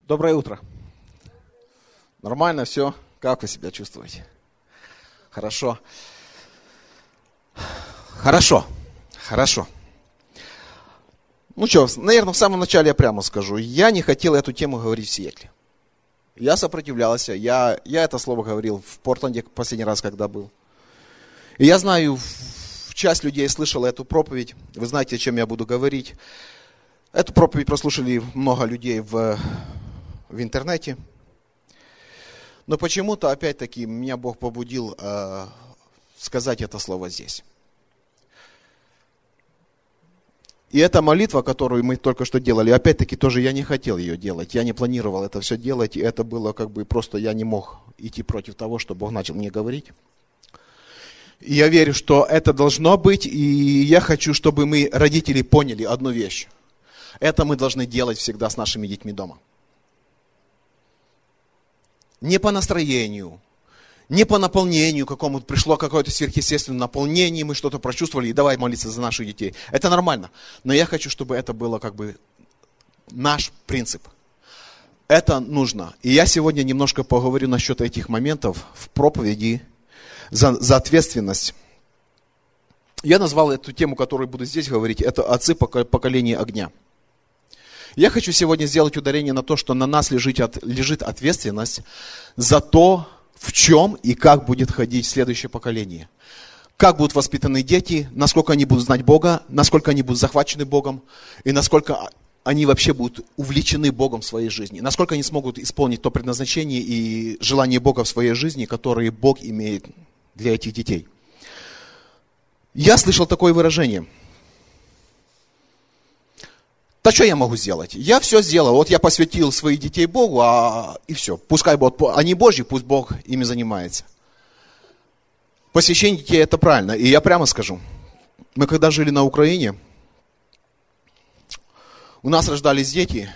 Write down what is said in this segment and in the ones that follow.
Доброе утро. Нормально все? Как вы себя чувствуете? Хорошо. Хорошо. Ну что, наверное, в самом начале я прямо скажу. Я не хотел эту тему говорить в Сиэтле. Я сопротивлялся. Я это слово говорил в Портленде последний раз, когда был. И я знаю, часть людей слышала эту проповедь. Вы знаете, о чем я буду говорить. Эту проповедь прослушали много людей в интернете. Но почему-то, опять-таки, меня Бог побудил сказать это слово здесь. И эта молитва, которую мы только что делали, опять-таки, тоже я не хотел ее делать. Я не планировал это все делать. И это было как бы просто, я не мог идти против того, что Бог начал мне говорить. И я верю, что это должно быть. И я хочу, чтобы мы, родители, поняли одну вещь. Это мы должны делать всегда с нашими детьми дома. Не по настроению, не по наполнению какому-то, пришло какое-то сверхъестественное наполнение, мы что-то прочувствовали, и давай молиться за наших детей. Это нормально, но я хочу, чтобы это было как бы наш принцип. Это нужно. И я сегодня немножко поговорю насчет этих моментов в проповеди за ответственность. Я назвал эту тему, которую буду здесь говорить, это отцы поколения огня. Я хочу сегодня сделать ударение на то, что на нас лежит ответственность за то, в чем и как будет ходить следующее поколение. Как будут воспитаны дети, насколько они будут знать Бога, насколько они будут захвачены Богом, и насколько они вообще будут увлечены Богом в своей жизни, насколько они смогут исполнить то предназначение и желание Бога в своей жизни, которые Бог имеет для этих детей. Я слышал такое выражение. Да что я могу сделать? Я все сделал. Вот я посвятил своих детей Богу, и все. Пускай они Божьи, пусть Бог ими занимается. Посвящение детей это правильно. И я прямо скажу. Мы когда жили на Украине, у нас рождались дети.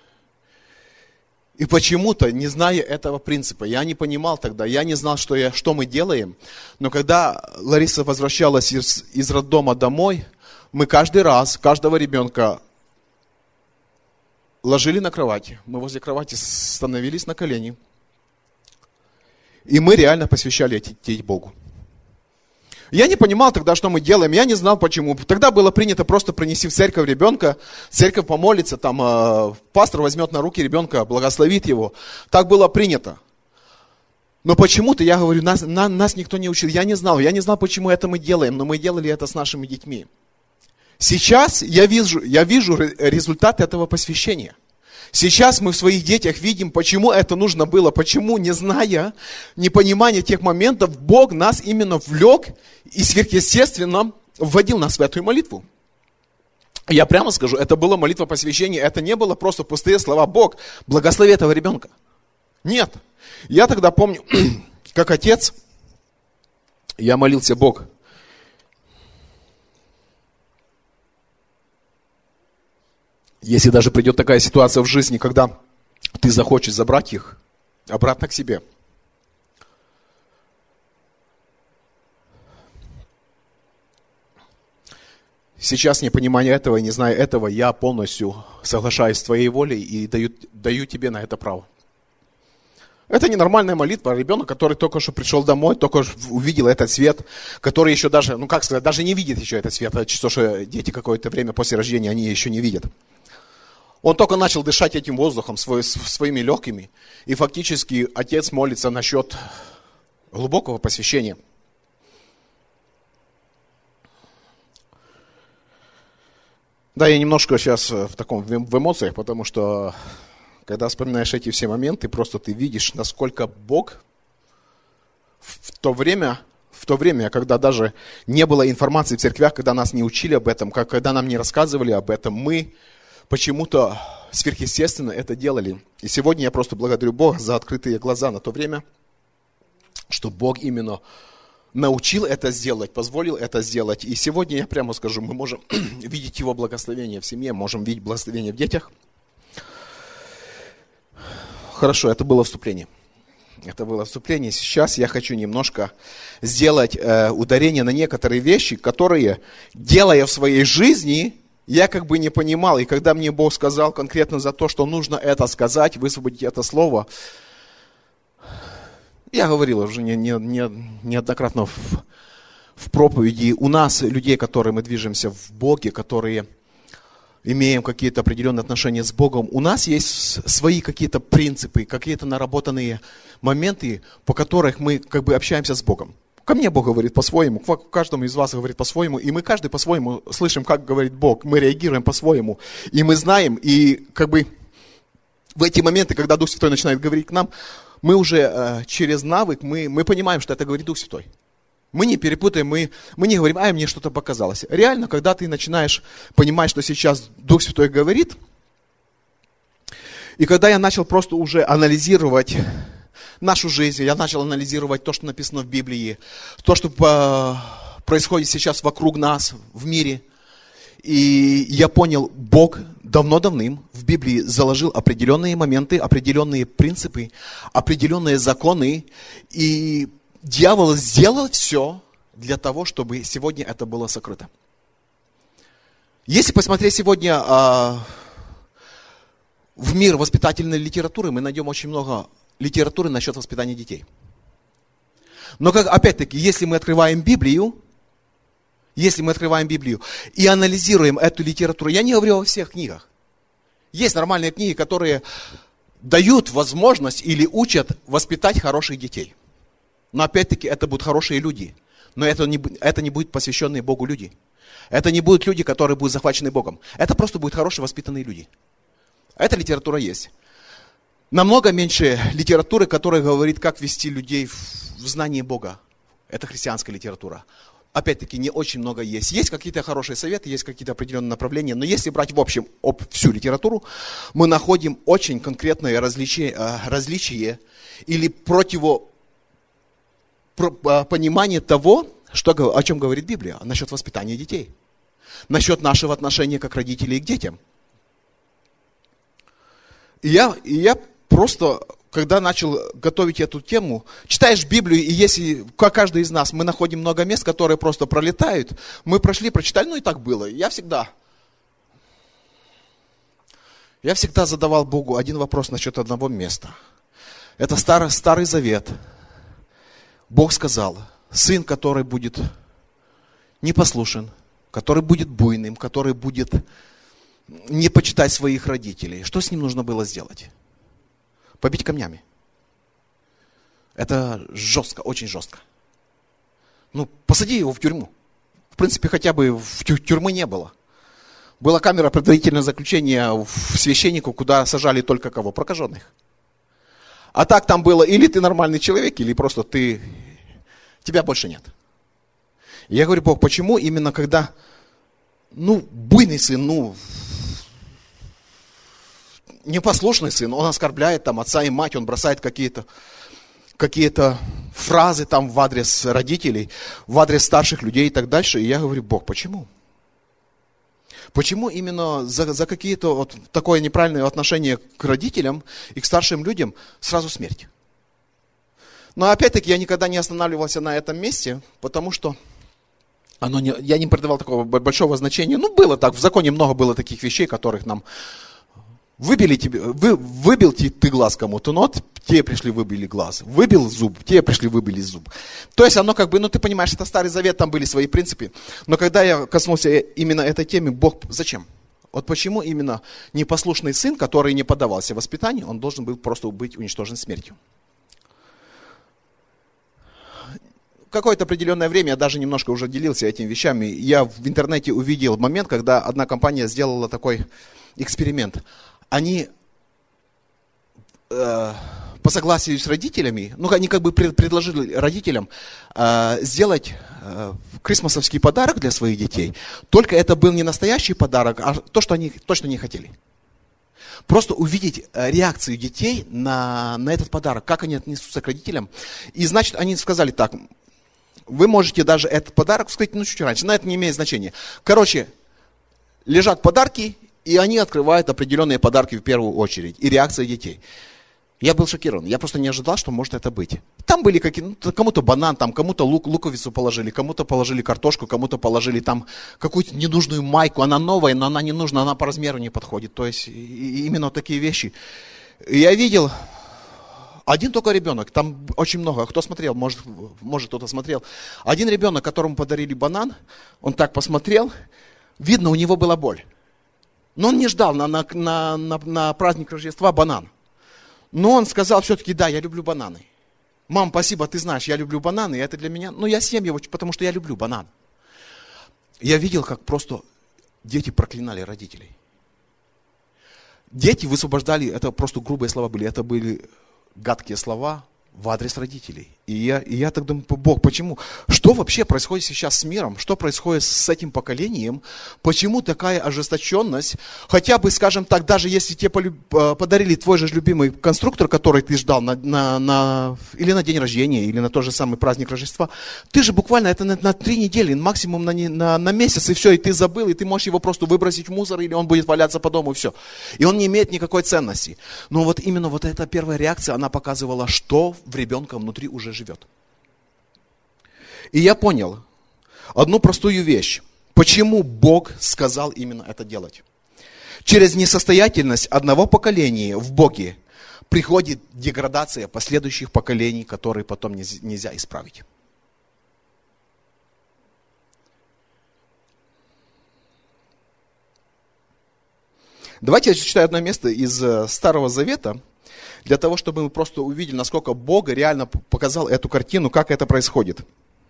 И почему-то, не зная этого принципа, я не понимал тогда, я не знал, что мы делаем. Но когда Лариса возвращалась из роддома домой, мы каждый раз, каждого ребенка ложили на кровати. Мы возле кровати становились на колени. И мы реально посвящали этих детей Богу. Я не понимал тогда, что мы делаем. Я не знал, почему. Тогда было принято просто принести в церковь ребенка. Церковь помолится, там пастор возьмет на руки ребенка, благословит его. Так было принято. Но почему-то, я говорю, нас никто не учил. Я не знал, почему это мы делаем. Но мы делали это с нашими детьми. Сейчас я вижу результат этого посвящения. Сейчас мы в своих детях видим, почему это нужно было, почему, не зная, не понимая тех моментов, Бог нас именно влек и сверхъестественно вводил нас в эту молитву. Я прямо скажу, это была молитва посвящения, это не было просто пустые слова «Бог, благослови этого ребенка». Нет. Я тогда помню, как отец, я молился: Бог, если даже придет такая ситуация в жизни, когда ты захочешь забрать их обратно к себе. Сейчас, не понимая этого и не зная этого, я полностью соглашаюсь с твоей волей и даю тебе на это право. Это ненормальная молитва. Ребенок, который только что пришел домой, только увидел этот свет, который еще даже, даже не видит еще этот свет. То, что дети какое-то время после рождения, они еще не видят. Он только начал дышать этим воздухом, своими легкими. И фактически отец молится насчет глубокого посвящения. Да, я немножко сейчас в эмоциях, потому что, когда вспоминаешь эти все моменты, просто ты видишь, насколько Бог в то время, когда даже не было информации в церквях, когда нас не учили об этом, когда нам не рассказывали об этом, мы почему-то сверхъестественно это делали. И сегодня я просто благодарю Бога за открытые глаза на то время, что Бог именно научил это сделать, позволил это сделать. И сегодня я прямо скажу, мы можем видеть Его благословение в семье, можем видеть благословение в детях. Хорошо, это было вступление. Сейчас я хочу немножко сделать ударение на некоторые вещи, которые, делая в своей жизни, я как бы не понимал. И когда мне Бог сказал конкретно за то, что нужно это сказать, высвободить это слово, я говорил уже неоднократно в проповеди, у нас, людей, которые мы движемся в Боге, которые имеем какие-то определенные отношения с Богом, у нас есть свои какие-то принципы, какие-то наработанные моменты, по которых мы как бы общаемся с Богом. Ко мне Бог говорит по-своему, к каждому из вас говорит по-своему, и мы каждый по-своему слышим, как говорит Бог, мы реагируем по-своему, и мы знаем, и как бы в эти моменты, когда Дух Святой начинает говорить к нам, мы уже через навык, мы понимаем, что это говорит Дух Святой. Мы не перепутаем, мы не говорим, мне что-то показалось. Реально, когда ты начинаешь понимать, что сейчас Дух Святой говорит, и когда я начал просто уже анализировать нашу жизнь, я начал анализировать то, что написано в Библии, то, что происходит сейчас вокруг нас, в мире, и я понял, Бог давно-давным в Библии заложил определенные моменты, определенные принципы, определенные законы, и дьявол сделал все для того, чтобы сегодня это было сокрыто. Если посмотреть сегодня в мир воспитательной литературы, мы найдем очень много литературы насчет воспитания детей. Но опять-таки, если мы открываем Библию и анализируем эту литературу, я не говорю о всех книгах. Есть нормальные книги, которые дают возможность или учат воспитать хороших детей. Но опять-таки это будут хорошие люди. Но это не будут посвященные Богу люди. Это не будут люди, которые будут захвачены Богом. Это просто будут хорошие воспитанные люди. Эта литература есть. Намного меньше литературы, которая говорит, как вести людей в знании Бога. Это христианская литература. Опять-таки, не очень много есть. Есть какие-то хорошие советы, есть какие-то определенные направления, но если брать в общем всю литературу, мы находим очень конкретное различие или понимание того, о чем говорит Библия, насчет воспитания детей, насчет нашего отношения как родителей к детям. И я просто, когда начал готовить эту тему, читаешь Библию, и если, как каждый из нас, мы находим много мест, которые просто пролетают, мы прошли, прочитали, и так было. Я всегда задавал Богу один вопрос насчет одного места. Это Старый Завет. Бог сказал, сын, который будет непослушен, который будет буйным, который будет не почитать своих родителей. Что с ним нужно было сделать? Побить камнями. Это жестко, очень жестко. Посади его в тюрьму. В принципе, хотя бы тюрьмы не было. Была камера предварительного заключения в священнику, куда сажали только кого? Прокаженных. А так там было, или ты нормальный человек, или просто тебя больше нет. И я говорю, Бог, почему именно когда, буйный сын, непослушный сын, он оскорбляет отца и мать, он бросает какие-то фразы в адрес родителей, в адрес старших людей и так дальше. И я говорю, Бог, почему? Почему именно за какие-то такое неправильное отношение к родителям и к старшим людям сразу смерть? Но опять-таки я никогда не останавливался на этом месте, потому что я не придавал такого большого значения. Было так, в законе много было таких вещей, которых нам выбил ты глаз кому-то, но те пришли, выбили глаз. Выбил зуб, те пришли, выбили зуб. То есть оно ты понимаешь, это Старый Завет, там были свои принципы. Но когда я коснулся именно этой темы, Бог, зачем? Почему именно непослушный сын, который не поддавался воспитанию, он должен был просто быть уничтожен смертью? Какое-то определенное время, я даже немножко уже делился этими вещами, я в интернете увидел момент, когда одна компания сделала такой эксперимент. Они по согласию с родителями, они предложили родителям сделать крисмасовский подарок для своих детей. Только это был не настоящий подарок, а то, что они точно не хотели. Просто увидеть реакцию детей на этот подарок, как они отнесутся к родителям. И значит, они сказали так, вы можете даже этот подарок вскрыть чуть раньше, но это не имеет значения. Лежат подарки, и они открывают определенные подарки в первую очередь. И реакция детей. Я был шокирован. Я просто не ожидал, что может это быть. Там были кому-то банан, там кому-то луковицу положили, кому-то положили картошку, кому-то положили там какую-то ненужную майку. Она новая, но она не нужна, она по размеру не подходит. То есть именно такие вещи. Я видел один только ребенок, там очень много. Кто смотрел, может кто-то смотрел. Один ребенок, которому подарили банан, он так посмотрел, видно, у него была боль. Но он не ждал на праздник Рождества банан. Но он сказал все-таки, да, я люблю бананы. Мам, спасибо, ты знаешь, я люблю бананы, и это для меня, я съем его, потому что я люблю банан. Я видел, как просто дети проклинали родителей. Дети высвобождали, это просто грубые слова были, это были гадкие слова в адрес родителей. И я так думаю, Бог, почему? Что вообще происходит сейчас с миром? Что происходит с этим поколением? Почему такая ожесточенность? Хотя бы, скажем так, даже если тебе подарили твой же любимый конструктор, который ты ждал или на день рождения, или на тот же самый праздник Рождества, ты же буквально это на 3 недели, максимум на месяц, и все, и ты забыл, и ты можешь его просто выбросить в мусор, или он будет валяться по дому, и все. И он не имеет никакой ценности. Но вот именно вот эта первая реакция, она показывала, что в ребенка внутри уже живет. И я понял одну простую вещь. Почему Бог сказал именно это делать? Через несостоятельность одного поколения в Боге приходит деградация последующих поколений, которые потом нельзя исправить. Давайте я зачитаю одно место из Старого Завета, для того, чтобы мы просто увидели, насколько Бог реально показал эту картину, как это происходит.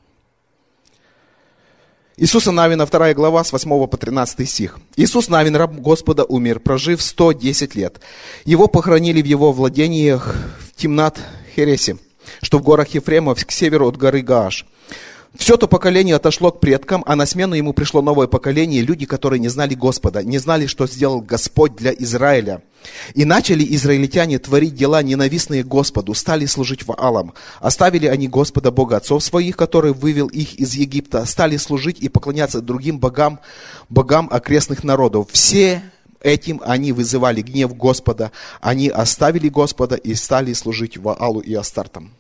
Иисуса Навина, 2 глава, с 8 по 13 стих. Иисус Навин, раб Господа, умер, прожив 110 лет. Его похоронили в его владениях в Тимнат-Хересе, что в горах Ефремов, к северу от горы Гааш. Все то поколение отошло к предкам, а на смену ему пришло новое поколение, люди, которые не знали Господа, не знали, что сделал Господь для Израиля. И начали израильтяне творить дела, ненавистные Господу, стали служить Ваалам. Оставили они Господа, Бога отцов своих, который вывел их из Египта, стали служить и поклоняться другим богам окрестных народов. Все этим они вызывали гнев Господа, они оставили Господа и стали служить Ваалу и Астартам.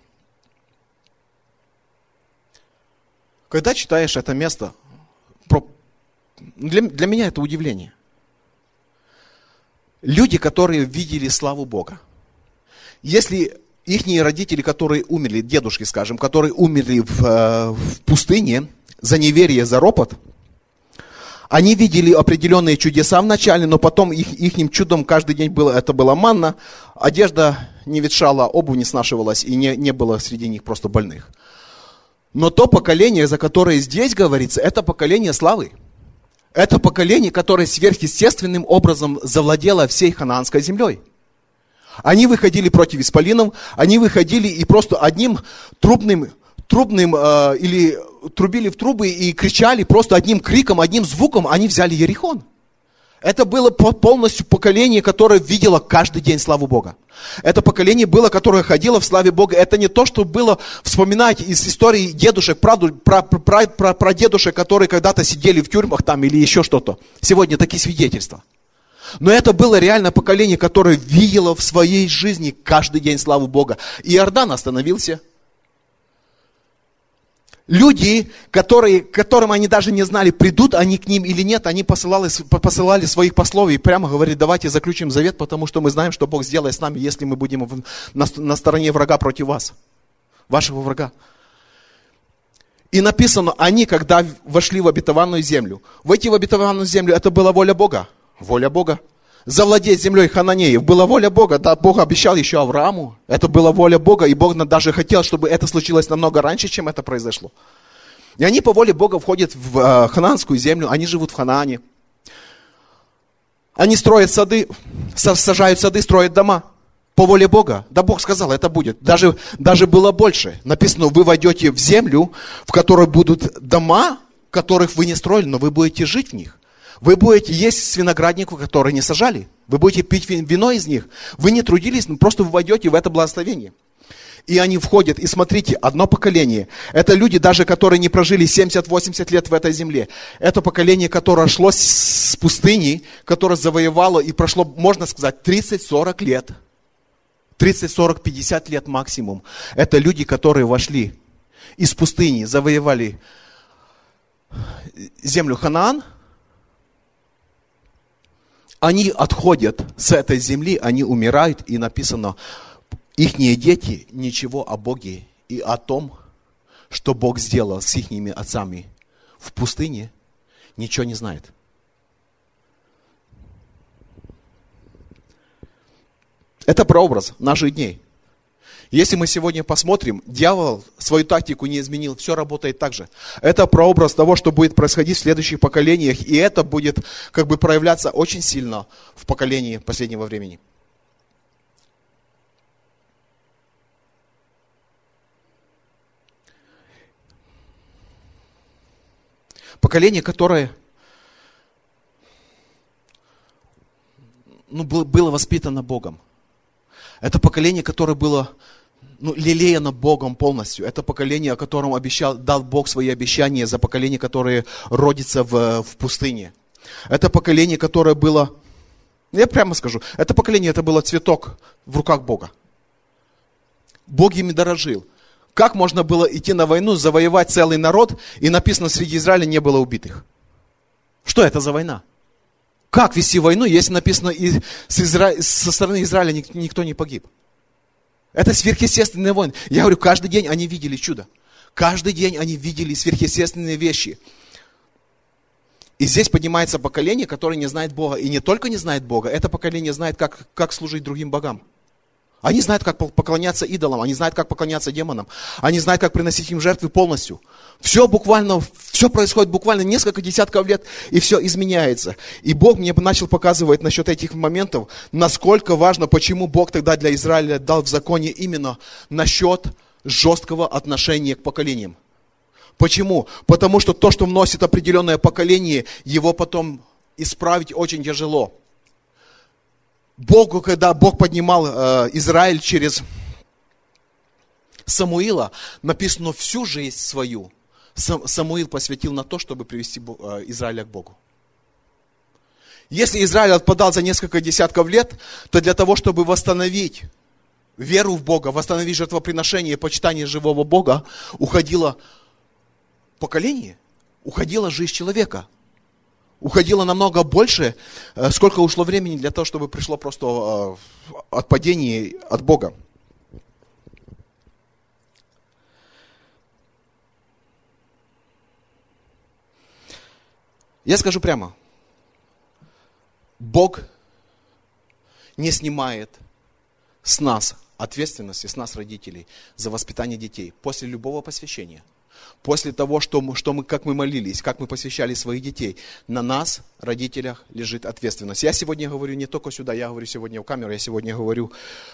Когда читаешь это место, для меня это удивление. Люди, которые видели славу Бога. Если их родители, которые умерли, дедушки, скажем, которые умерли в пустыне за неверие, за ропот, они видели определенные чудеса вначале, но потом ихним чудом каждый день это была манна, одежда не ветшала, обувь не снашивалась, и не было среди них просто больных. Но то поколение, за которое здесь говорится, это поколение славы. Это поколение, которое сверхъестественным образом завладело всей ханаанской землей. Они выходили против исполинов, они выходили и просто одним трубным или трубили в трубы и кричали, просто одним криком, одним звуком они взяли Иерихон. Это было полностью поколение, которое видело каждый день славу Бога. Это поколение было, которое ходило в славе Бога. Это не то, что было, вспоминать из истории дедушек, про дедушек, которые когда-то сидели в тюрьмах там или еще что-то. Сегодня такие свидетельства. Но это было реально поколение, которое видело в своей жизни каждый день славу Бога. И Иордан остановился. Люди, которым они даже не знали, придут они к ним или нет, они посылали своих послов и прямо говорили, давайте заключим завет, потому что мы знаем, что Бог сделает с нами, если мы будем на стороне врага против вас, вашего врага. И написано, они, когда вошли в обетованную землю, войти в обетованную землю, это была воля Бога. Воля Бога. Завладеть землей хананеев была воля Бога. Да, Бог обещал еще Аврааму. Это была воля Бога. И Бог даже хотел, чтобы это случилось намного раньше, чем это произошло. И они по воле Бога входят в ханаанскую землю. Они живут в Ханаане. Они строят сады, сажают сады, строят дома. По воле Бога. Да, Бог сказал, это будет. Даже было больше. Написано, вы войдете в землю, в которой будут дома, которых вы не строили, но вы будете жить в них. Вы будете есть с виноградников, которые не сажали. Вы будете пить вино из них. Вы не трудились, но просто вы войдете в это благословение. И они входят. И смотрите, одно поколение. Это люди, даже которые не прожили 70-80 лет в этой земле. Это поколение, которое шло с пустыни, которое завоевало и прошло, можно сказать, 30-40 лет. 30, 40, 50 лет максимум. Это люди, которые вошли из пустыни, завоевали землю Ханаан. Они отходят с этой земли, они умирают, и написано, ихние дети ничего о Боге и о том, что Бог сделал с ихними отцами в пустыне, ничего не знает. Это прообраз наших дней. Если мы сегодня посмотрим, дьявол свою тактику не изменил, все работает так же. Это прообраз того, что будет происходить в следующих поколениях, и это будет как бы проявляться очень сильно в поколении последнего времени. Поколение, которое было воспитано Богом. Это поколение, которое было лелеяно Богом полностью. Это поколение, о котором дал Бог свои обещания, за поколение, которое родится в пустыне. Это поколение, которое было, я прямо скажу, это поколение, это было цветок в руках Бога. Бог ими дорожил. Как можно было идти на войну, завоевать целый народ, и написано, среди Израиля не было убитых? Что это за война? Как вести войну, если написано, со стороны Израиля никто не погиб? Это сверхъестественные войны. Я говорю, каждый день они видели чудо. Каждый день они видели сверхъестественные вещи. И здесь поднимается поколение, которое не знает Бога. И не только не знает Бога, это поколение знает, как служить другим богам. Они знают, как поклоняться идолам, они знают, как поклоняться демонам, они знают, как приносить им жертвы полностью. Все происходит буквально несколько десятков лет, и все изменяется. И Бог мне начал показывать насчет этих моментов, насколько важно, почему Бог тогда для Израиля дал в законе именно насчет жесткого отношения к поколениям. Почему? Потому что то, что вносит определенное поколение, его потом исправить очень тяжело. Богу, когда Бог поднимал Израиль через Самуила, написано, всю жизнь свою Самуил посвятил на то, чтобы привести Израиля к Богу. Если Израиль отпадал за несколько десятков лет, то для того, чтобы восстановить веру в Бога, восстановить жертвоприношение и почитание живого Бога, уходило поколение, уходила жизнь человека. Уходило намного больше, сколько ушло времени для того, чтобы пришло просто отпадение от Бога. Я скажу прямо, Бог не снимает с нас ответственности, с нас, родителей, за воспитание детей после любого посвящения. После того, как мы молились, как мы посвящали своих детей, на нас, родителях, лежит ответственность. Я сегодня говорю не только сюда, я говорю сегодня в камеру, я сегодня говорю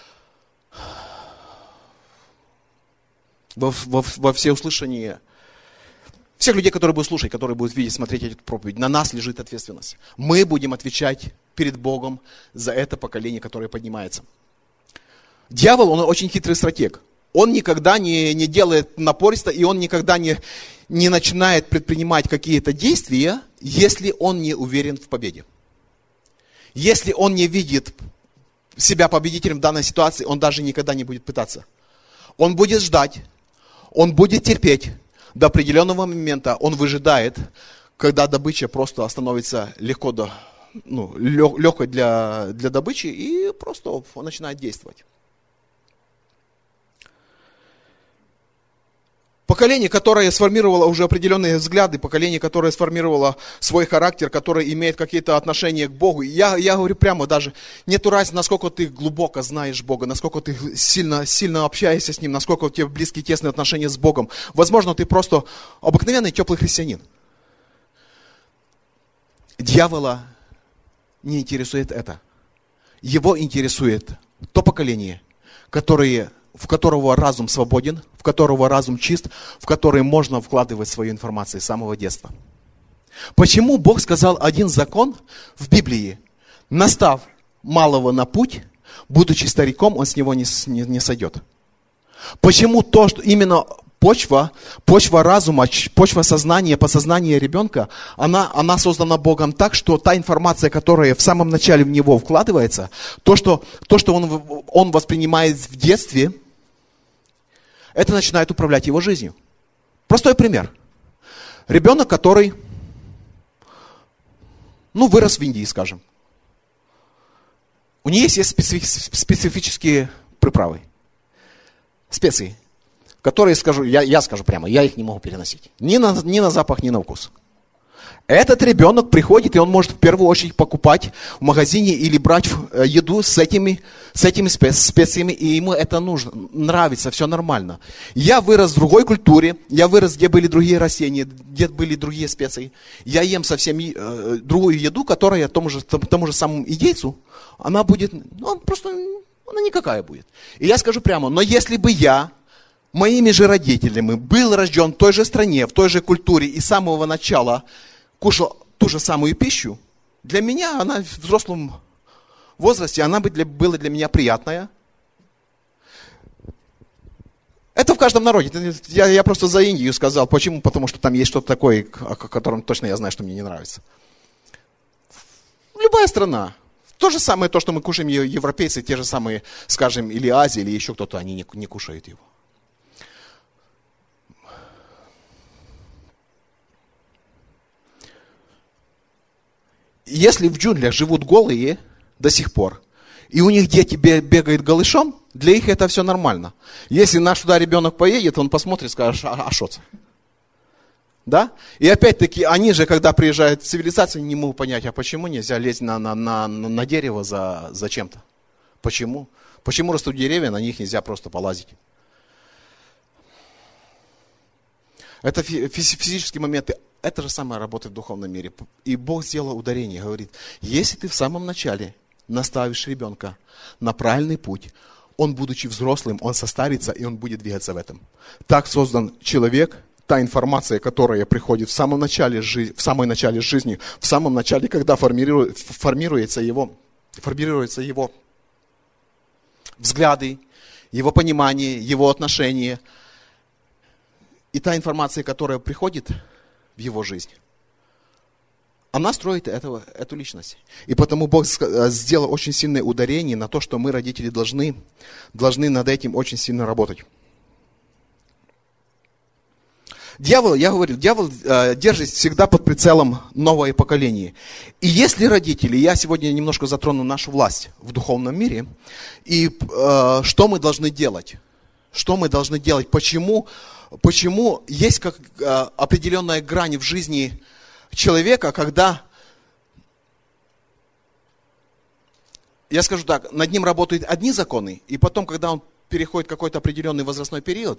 во всеуслышание всех людей, которые будут слушать, которые будут видеть, смотреть эту проповедь. На нас лежит ответственность. Мы будем отвечать перед Богом за это поколение, которое поднимается. Дьявол, он очень хитрый стратег. Он никогда не делает напористо, и он никогда не начинает предпринимать какие-то действия, если он не уверен в победе. Если он не видит себя победителем в данной ситуации, он даже никогда не будет пытаться. Он будет ждать, он будет терпеть до определенного момента, он выжидает, когда добыча просто становится легкой для добычи, и просто он начинает действовать. Поколение, которое сформировало уже определенные взгляды, поколение, которое сформировало свой характер, которое имеет какие-то отношения к Богу. Я говорю прямо, даже нету разницы, насколько ты глубоко знаешь Бога, насколько ты сильно общаешься с Ним, насколько у тебя близкие, тесные отношения с Богом. Возможно, ты просто обыкновенный теплый христианин. Дьявола не интересует это. Его интересует то поколение, в которого разум свободен, в которого разум чист, в который можно вкладывать свою информацию с самого детства. Почему Бог сказал один закон в Библии? Настав малого на путь, будучи стариком, он с него не сойдет. Почему именно почва разума, почва сознания, подсознания ребенка, она создана Богом так, что та информация, которая в самом начале в него вкладывается, то, что он воспринимает в детстве, это начинает управлять его жизнью. Простой пример. Ребенок, который, вырос в Индии, скажем. У нее есть специфические приправы, специи, которые, я скажу прямо, я их не могу переносить. Ни на запах, ни на вкус. Этот ребенок приходит, и он может в первую очередь покупать в магазине или брать еду с этими специями, и ему это нужно, нравится, все нормально. Я вырос в другой культуре, я вырос, где были другие растения, где были другие специи. Я ем совсем другую еду, которая тому же самому индейцу, она будет, она никакая будет. И я скажу прямо, но если бы я моими же родителями был рожден в той же стране, в той же культуре и с самого начала кушал ту же самую пищу, для меня она в взрослом возрасте, она была для меня приятная. Это в каждом народе. Я просто за Индию сказал. Почему? Потому что там есть что-то такое, о котором точно я знаю, что мне не нравится. Любая страна. То же самое, то, что мы кушаем европейцы, те же самые, скажем, или Азия, или еще кто-то, они не кушают его. Если в джунглях живут голые до сих пор, и у них дети бегают голышом, для них это все нормально. Если наш туда ребенок поедет, он посмотрит и скажет, а что это? Да? И опять-таки, они же, когда приезжают в цивилизацию, не могут понять, а почему нельзя лезть на дерево за чем-то? Почему? Почему растут деревья, на них нельзя просто полазить? Это физические моменты. Это же самое работает в духовном мире. И Бог сделал ударение, говорит, если ты в самом начале наставишь ребенка на правильный путь, он, будучи взрослым, он состарится, и он будет двигаться в этом. Так создан человек, та информация, которая приходит в самом начале жизни, в самом начале, когда формируются его взгляды, его понимание, его отношения. И та информация, которая приходит в его жизнь, она строит эту личность. И потому Бог сделал очень сильное ударение на то, что мы, родители, должны над этим очень сильно работать. Дьявол держит всегда под прицелом новое поколение. И если родители, я сегодня немножко затрону нашу власть в духовном мире, и что мы должны делать? Что мы должны делать? Почему есть определенная грань в жизни человека, когда, я скажу так, над ним работают одни законы, и потом, когда он переходит какой-то определенный возрастной период,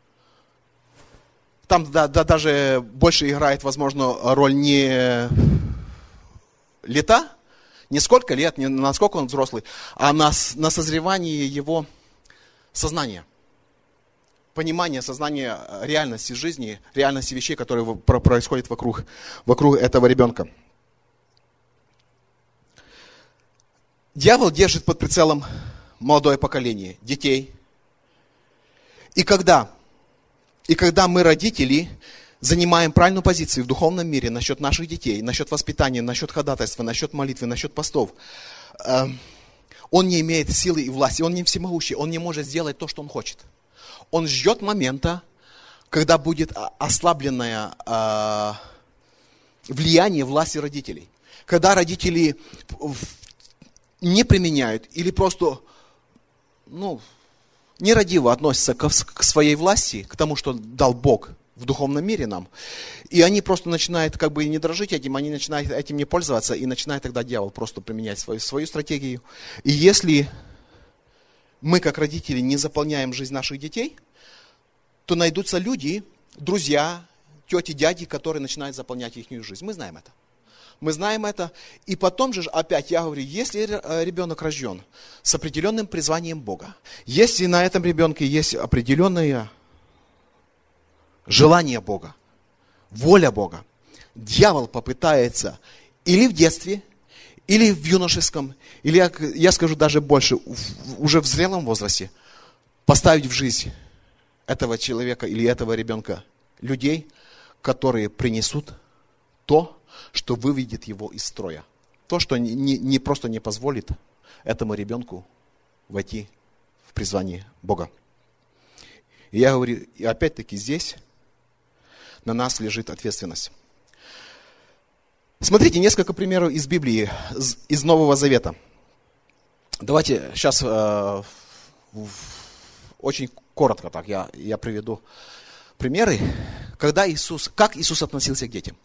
там даже больше играет, возможно, роль не лета, не сколько лет, не насколько он взрослый, а на созревании его сознания. Понимание, сознание реальности жизни, реальности вещей, которые происходят вокруг этого ребенка. Дьявол держит под прицелом молодое поколение, детей. И когда мы, родители, занимаем правильную позицию в духовном мире насчет наших детей, насчет воспитания, насчет ходатайства, насчет молитвы, насчет постов, он не имеет силы и власти, он не всемогущий, он не может сделать то, что он хочет. Он ждет момента, когда будет ослабленное влияние власти родителей. Когда родители не применяют или просто нерадиво относятся к своей власти, к тому, что дал Бог в духовном мире нам. И они просто начинают не дрожить этим, они начинают этим не пользоваться, и начинает тогда дьявол просто применять свою стратегию. И если мы, как родители, не заполняем жизнь наших детей, то найдутся люди, друзья, тети, дяди, которые начинают заполнять их жизнь. Мы знаем это. Мы знаем это. И потом же, опять я говорю, если ребенок рожден с определенным призванием Бога, если на этом ребенке есть определенное желание Бога, воля Бога, дьявол попытается или в детстве, или в юношеском, или, я скажу даже больше, уже в зрелом возрасте поставить в жизнь этого человека или этого ребенка людей, которые принесут то, что выведет его из строя. То, что не просто не позволит этому ребенку войти в призвание Бога. И я говорю, и опять-таки здесь на нас лежит ответственность. Смотрите, несколько примеров из Библии, из Нового Завета. Давайте сейчас очень коротко так я приведу примеры, как Иисус относился к детям.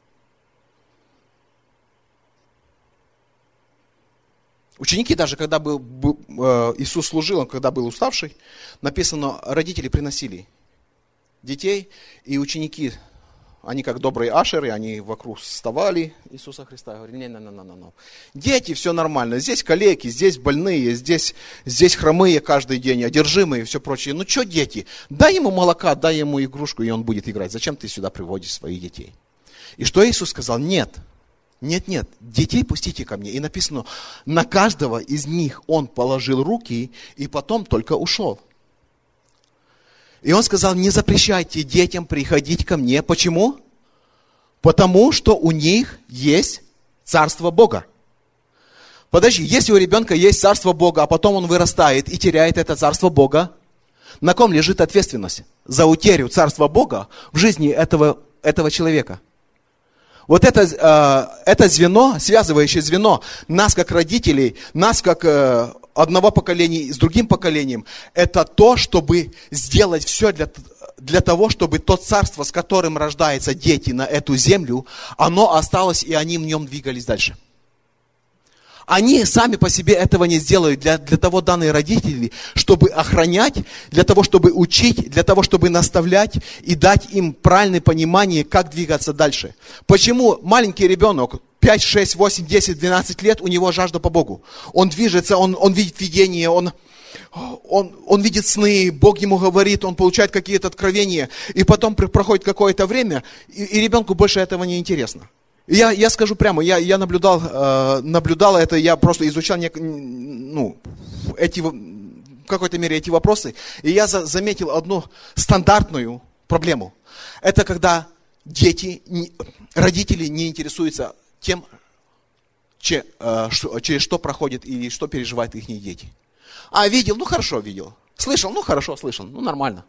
Ученики даже, когда Иисус служил, когда был уставший, написано, родители приносили детей, и ученики, они как добрые ашеры, они вокруг вставали Иисуса Христа, и говорили, не. Дети, все нормально, здесь калеки, здесь больные, здесь хромые каждый день, одержимые и все прочее. Ну что дети? Дай ему молока, дай ему игрушку, и он будет играть. Зачем ты сюда приводишь своих детей? И что Иисус сказал? Нет, детей пустите ко мне. И написано, на каждого из них он положил руки, и потом только ушел. И он сказал, не запрещайте детям приходить ко мне. Почему? Потому что у них есть Царство Бога. Подожди, если у ребенка есть Царство Бога, а потом он вырастает и теряет это Царство Бога, на ком лежит ответственность за утерю Царства Бога в жизни этого человека? Вот это звено, связывающее звено, нас как родителей, нас как одного поколения с другим поколением, это то, чтобы сделать все для того, чтобы то царство, с которым рождаются дети на эту землю, оно осталось, и они в нем двигались дальше. Они сами по себе этого не сделают. Для того данные родители, чтобы охранять, для того, чтобы учить, для того, чтобы наставлять и дать им правильное понимание, как двигаться дальше. Почему маленький ребенок, 5, 6, 8, 10, 12 лет, у него жажда по Богу. Он движется, он видит видение, он видит сны, Бог ему говорит, он получает какие-то откровения. И потом проходит какое-то время, и ребенку больше этого не интересно. Я скажу прямо, я наблюдал это, я просто изучал в какой-то мере эти вопросы, и я заметил одну стандартную проблему. Это когда родители не интересуются тем, через что проходят и что переживают их дети. Видел, хорошо видел. Слышал, хорошо слышал, нормально.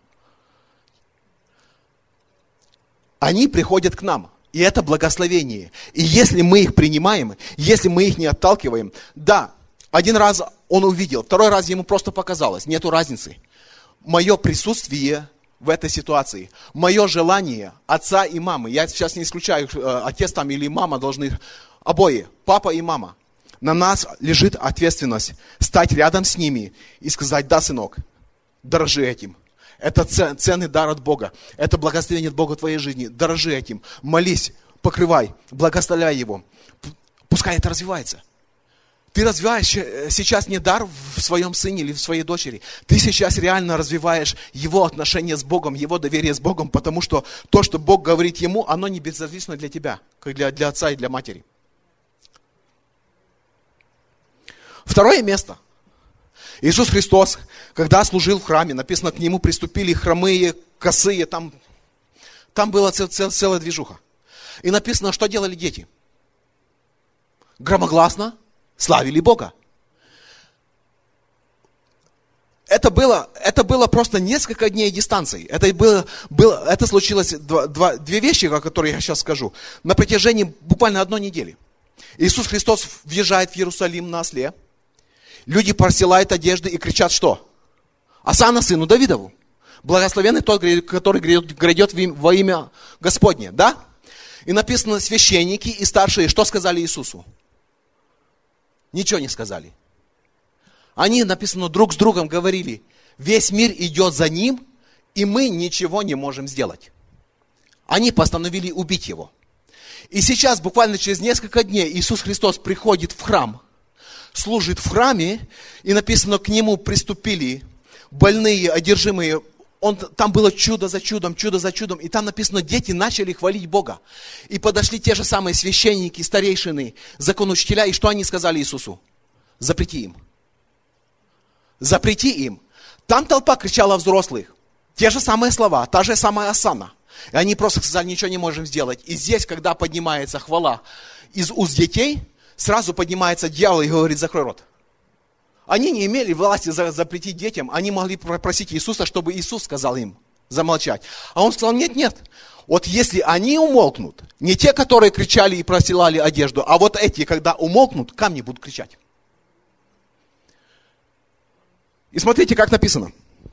Они приходят к нам. И это благословение. И если мы их принимаем, если мы их не отталкиваем, да, один раз он увидел, второй раз ему просто показалось, нету разницы. Мое присутствие в этой ситуации, мое желание отца и мамы, я сейчас не исключаю, отец там или мама должны, обои, папа и мама, на нас лежит ответственность стать рядом с ними и сказать, да, сынок, дорожи этим. Это ценный дар от Бога. Это благословение от Бога в твоей жизни. Дорожи этим. Молись, покрывай, благословляй его. Пускай это развивается. Ты развиваешь сейчас не дар в своем сыне или в своей дочери. Ты сейчас реально развиваешь его отношения с Богом, его доверие с Богом, потому что то, что Бог говорит ему, оно не безразлично для тебя, как для отца и для матери. Второе место. Иисус Христос, когда служил в храме, написано, к нему приступили хромые, косые, там была целая движуха. И написано, что делали дети? Громогласно славили Бога. Это было просто несколько дней дистанции. Это случилось две вещи, о которых я сейчас скажу, на протяжении буквально одной недели. Иисус Христос въезжает в Иерусалим на осле. Люди простилают одежды и кричат, что? Осанна сыну Давидову. Благословенный тот, который грядет во имя Господне. Да? И написано, священники и старшие, что сказали Иисусу? Ничего не сказали. Они, написано, друг с другом говорили, весь мир идет за ним, и мы ничего не можем сделать. Они постановили убить его. И сейчас, буквально через несколько дней, Иисус Христос приходит в храм, служит в храме, и написано, к нему приступили больные, одержимые. Там было чудо за чудом, и там написано, дети начали хвалить Бога. И подошли те же самые священники, старейшины, законоучителя, и что они сказали Иисусу? Запрети им. Запрети им. Там толпа кричала взрослых. Те же самые слова, та же самая осанна. И они просто сказали, ничего не можем сделать. И здесь, когда поднимается хвала из уст детей, сразу поднимается дьявол и говорит, закрой рот. Они не имели власти запретить детям, они могли попросить Иисуса, чтобы Иисус сказал им замолчать. А он сказал, нет. Вот если они умолкнут, не те, которые кричали и простилали одежду, а вот эти, когда умолкнут, камни будут кричать. И смотрите, как написано.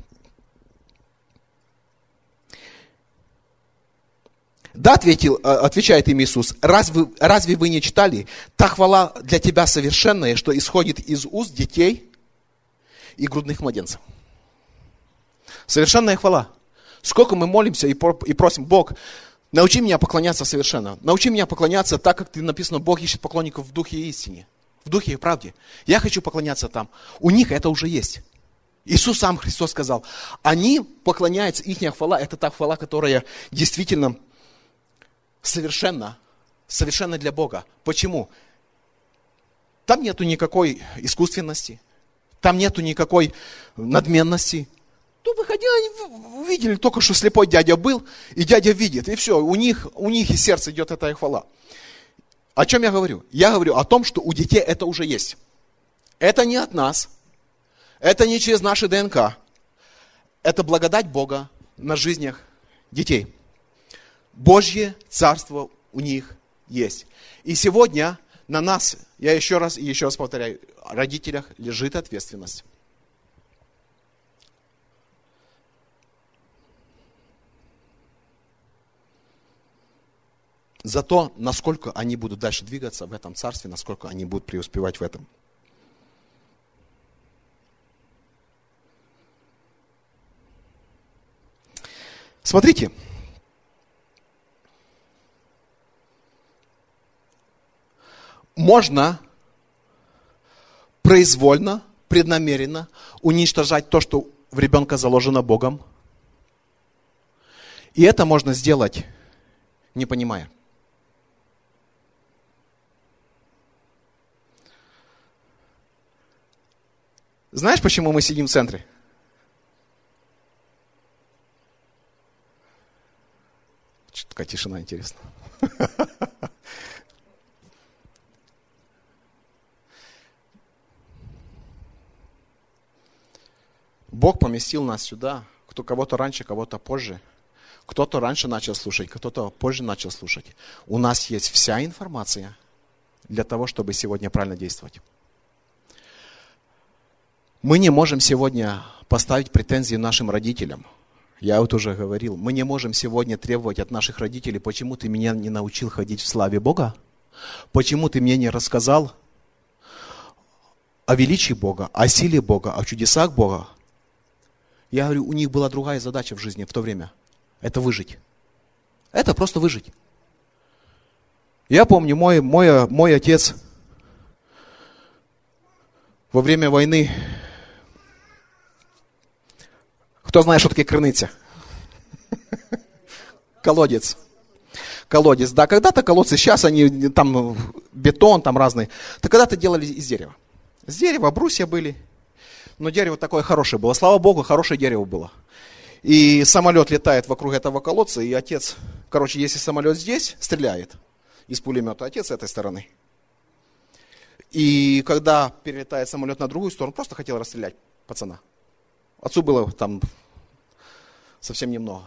Да, отвечает им Иисус, разве вы не читали? Та хвала для тебя совершенная, что исходит из уст детей и грудных младенцев. Совершенная хвала. Сколько мы молимся и просим, Бог, научи меня поклоняться совершенно. Научи меня поклоняться так, как написано, Бог ищет поклонников в духе и истине. В духе и правде. Я хочу поклоняться там. У них это уже есть. Иисус сам Христос сказал, они поклоняются, их хвала, это та хвала, которая действительно совершенно для Бога. Почему? Там нету никакой искусственности, там нету никакой надменности. Ну, выходя, они увидели только, что слепой дядя был, и дядя видит, и все, у них из сердца идет эта хвала. О чем я говорю? Я говорю о том, что у детей это уже есть. Это не от нас, это не через наши ДНК, это благодать Бога на жизнях детей. Божье царство у них есть. И сегодня на нас, я еще раз повторяю, о родителях лежит ответственность. За то, насколько они будут дальше двигаться в этом царстве, насколько они будут преуспевать в этом. Смотрите. Можно произвольно, преднамеренно уничтожать то, что в ребенка заложено Богом. И это можно сделать, не понимая. Знаешь, почему мы сидим в центре? Что такая тишина, интересно. Бог поместил нас сюда, кого-то раньше, кого-то позже. Кто-то раньше начал слушать, кто-то позже начал слушать. У нас есть вся информация для того, чтобы сегодня правильно действовать. Мы не можем сегодня поставить претензии нашим родителям. Я вот уже говорил, мы не можем сегодня требовать от наших родителей, почему ты меня не научил ходить в славе Бога? Почему ты мне не рассказал о величии Бога, о силе Бога, о чудесах Бога? Я говорю, у них была другая задача в жизни в то время. Это выжить. Это просто выжить. Я помню, мой отец во время войны, кто знает, что такое крыниця? Колодец. Колодец, да, когда-то колодцы, сейчас они, там бетон, там разные. То когда-то делали из дерева. С дерева брусья были. Но дерево такое хорошее было. Слава Богу, хорошее дерево было. И самолет летает вокруг этого колодца, и отец, если самолет здесь, стреляет из пулемета, отец с этой стороны. И когда перелетает самолет на другую сторону, просто хотел расстрелять пацана. Отцу было там совсем немного.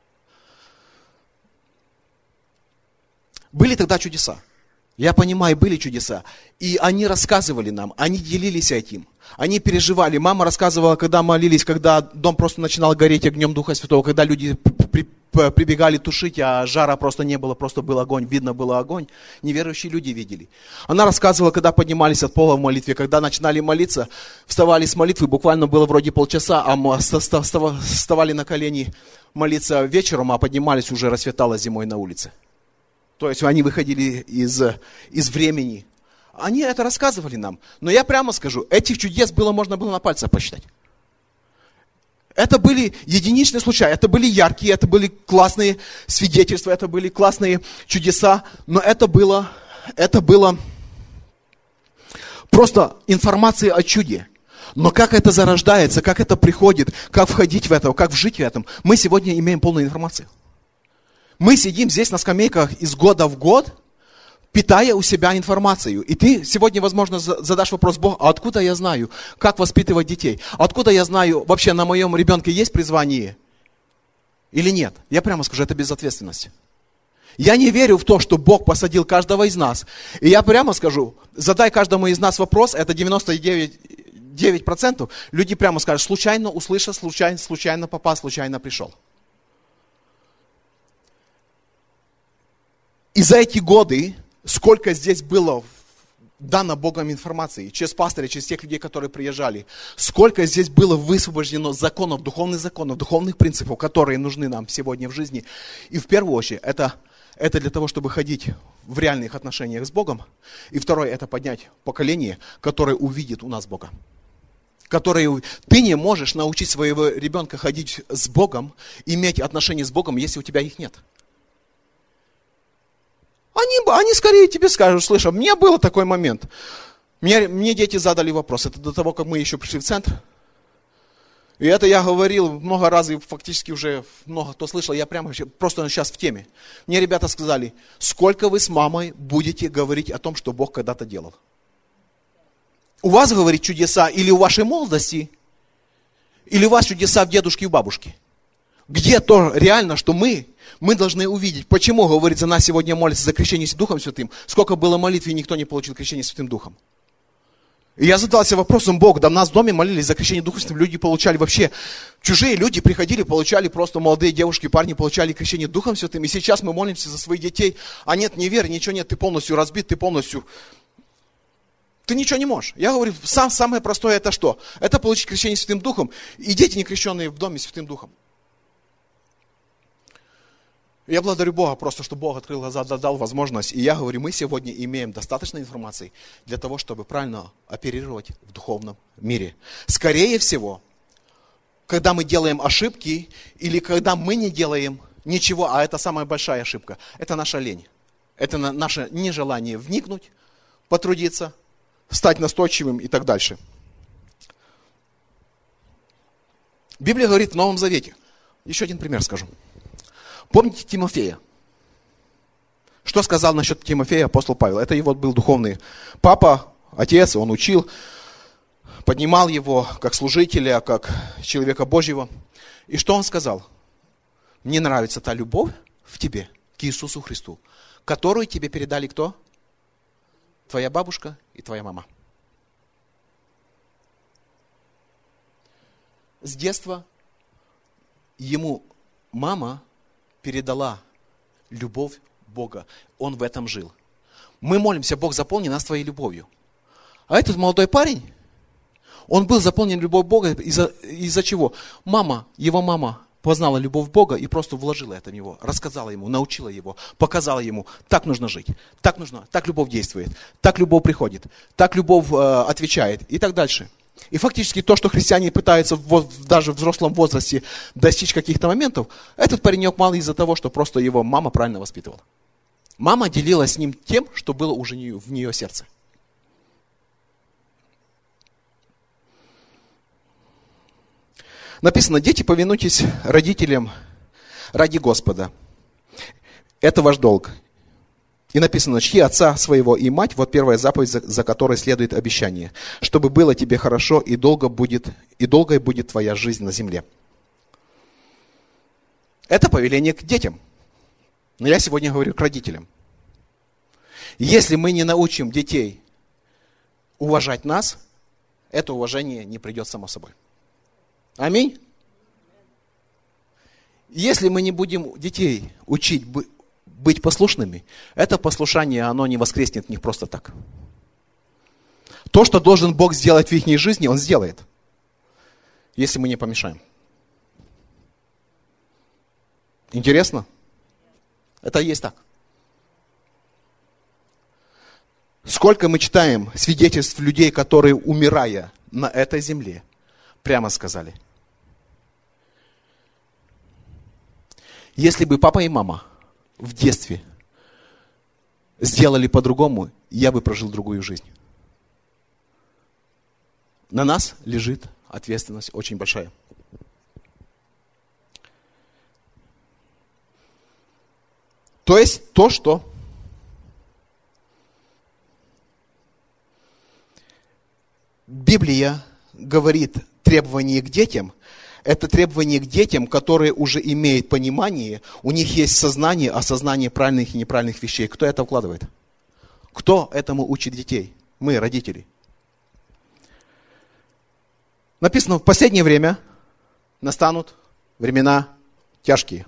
Были тогда чудеса. Я понимаю, были чудеса. И они рассказывали нам, они делились этим. Они переживали. Мама рассказывала, когда молились, когда дом просто начинал гореть огнем Духа Святого, когда люди прибегали тушить, а жара просто не было, просто был огонь, видно было огонь. Неверующие люди видели. Она рассказывала, когда поднимались от пола в молитве, когда начинали молиться, вставали с молитвы, буквально было вроде полчаса, а вставали на колени молиться вечером, а поднимались, уже рассветало зимой на улице. То есть они выходили из времени. Они это рассказывали нам. Но я прямо скажу, этих чудес можно было на пальцах посчитать. Это были единичные случаи, это были яркие, это были классные свидетельства, это были классные чудеса. Но это было просто информация о чуде. Но как это зарождается, как это приходит, как входить в это, как жить в этом, мы сегодня имеем полную информацию. Мы сидим здесь на скамейках из года в год, питая у себя информацию. И ты сегодня, возможно, задашь вопрос: Бог, а откуда я знаю, как воспитывать детей? Откуда я знаю, вообще на моем ребенке есть призвание или нет? Я прямо скажу, это безответственность. Я не верю в то, что Бог посадил каждого из нас. И я прямо скажу, задай каждому из нас вопрос, это 99% люди прямо скажут: случайно услышал, случайно попал, случайно пришел. И за эти годы, сколько здесь было дано Богом информации, через пастыря, через тех людей, которые приезжали, сколько здесь было высвобождено законов, духовных принципов, которые нужны нам сегодня в жизни. И в первую очередь, это для того, чтобы ходить в реальных отношениях с Богом. И второе, это поднять поколение, которое увидит у нас Бога. Ты не можешь научить своего ребенка ходить с Богом, иметь отношения с Богом, если у тебя их нет. Они скорее тебе скажут: слышь, у меня был такой момент. Мне дети задали вопрос, это до того, как мы еще пришли в центр. И это я говорил много раз, и фактически уже много кто слышал, я просто сейчас в теме. Мне ребята сказали: сколько вы с мамой будете говорить о том, что Бог когда-то делал? У вас, говорит, чудеса или у вашей молодости, или у вас чудеса в дедушке и в бабушке? Где то реально, что мы должны увидеть? Почему, говорит, за нас сегодня молятся за крещение Духом Святым? Сколько было молитв, и никто не получил крещение Святым Духом? И я задался вопросом: Бог, да в нас в доме молились за крещение Духом Святым, люди получали вообще, чужие люди приходили, получали, просто молодые девушки, парни получали крещение Духом Святым, и сейчас мы молимся за своих детей, а нет, не веры, ничего нет, ты полностью разбит, ты ничего не можешь. Я говорю, самое простое это что? Это получить крещение Святым Духом, и дети не крещенные в доме Святым Духом. Я благодарю Бога просто, что Бог открыл глаза, дал возможность. И я говорю, мы сегодня имеем достаточно информации для того, чтобы правильно оперировать в духовном мире. Скорее всего, когда мы делаем ошибки, или когда мы не делаем ничего, а это самая большая ошибка, это наша лень. Это наше нежелание вникнуть, потрудиться, стать настойчивым и так дальше. Библия говорит в Новом Завете. Еще один пример скажу. Помните Тимофея? Что сказал насчет Тимофея апостол Павел? Это его был духовный папа, отец, он учил, поднимал его как служителя, как человека Божьего. И что он сказал? Мне нравится та любовь в тебе к Иисусу Христу, которую тебе передали кто? Твоя бабушка и твоя мама. С детства ему мама передала любовь Бога. Он в этом жил. Мы молимся: Бог, заполни нас твоей любовью. А этот молодой парень, он был заполнен любовью Бога из-за чего? Его мама познала любовь Бога и просто вложила это в него, рассказала ему, научила его, показала ему: так нужно жить, так любовь действует, так любовь приходит, так любовь отвечает и так дальше. И фактически то, что христиане пытаются даже в взрослом возрасте достичь каких-то моментов, этот паренек мал из-за того, что просто его мама правильно воспитывала. Мама делилась с ним тем, что было уже в нее сердце. Написано: дети, повинуйтесь родителям ради Господа. Это ваш долг. И написано: чти отца своего и мать, вот первая заповедь, за которой следует обещание, чтобы было тебе хорошо, и долгой будет твоя жизнь на земле. Это повеление к детям. Но я сегодня говорю к родителям. Если мы не научим детей уважать нас, это уважение не придет само собой. Аминь. Если мы не будем детей учить быть послушными, это послушание, оно не воскреснет в них просто так. То, что должен Бог сделать в их жизни, Он сделает, если мы не помешаем. Интересно? Это и есть так. Сколько мы читаем свидетельств людей, которые, умирая на этой земле, прямо сказали: если бы папа и мама в детстве сделали по-другому, я бы прожил другую жизнь. На нас лежит ответственность очень большая. То есть то, что Библия говорит требования к детям, это требования к детям, которые уже имеют понимание, у них есть сознание, осознание правильных и неправильных вещей. Кто это вкладывает? Кто этому учит детей? Мы, родители. Написано, в последнее время настанут времена тяжкие.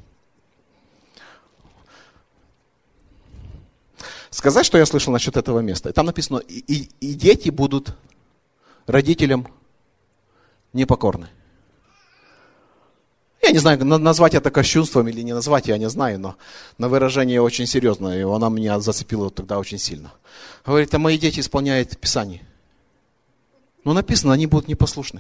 Сказать, что я слышал насчет этого места. Там написано, и дети будут родителям непокорны. Я не знаю, назвать это кощунством или не назвать, я не знаю, но выражение очень серьезное, и оно меня зацепило тогда очень сильно. Говорит, а мои дети исполняют Писание. Но написано, они будут непослушны.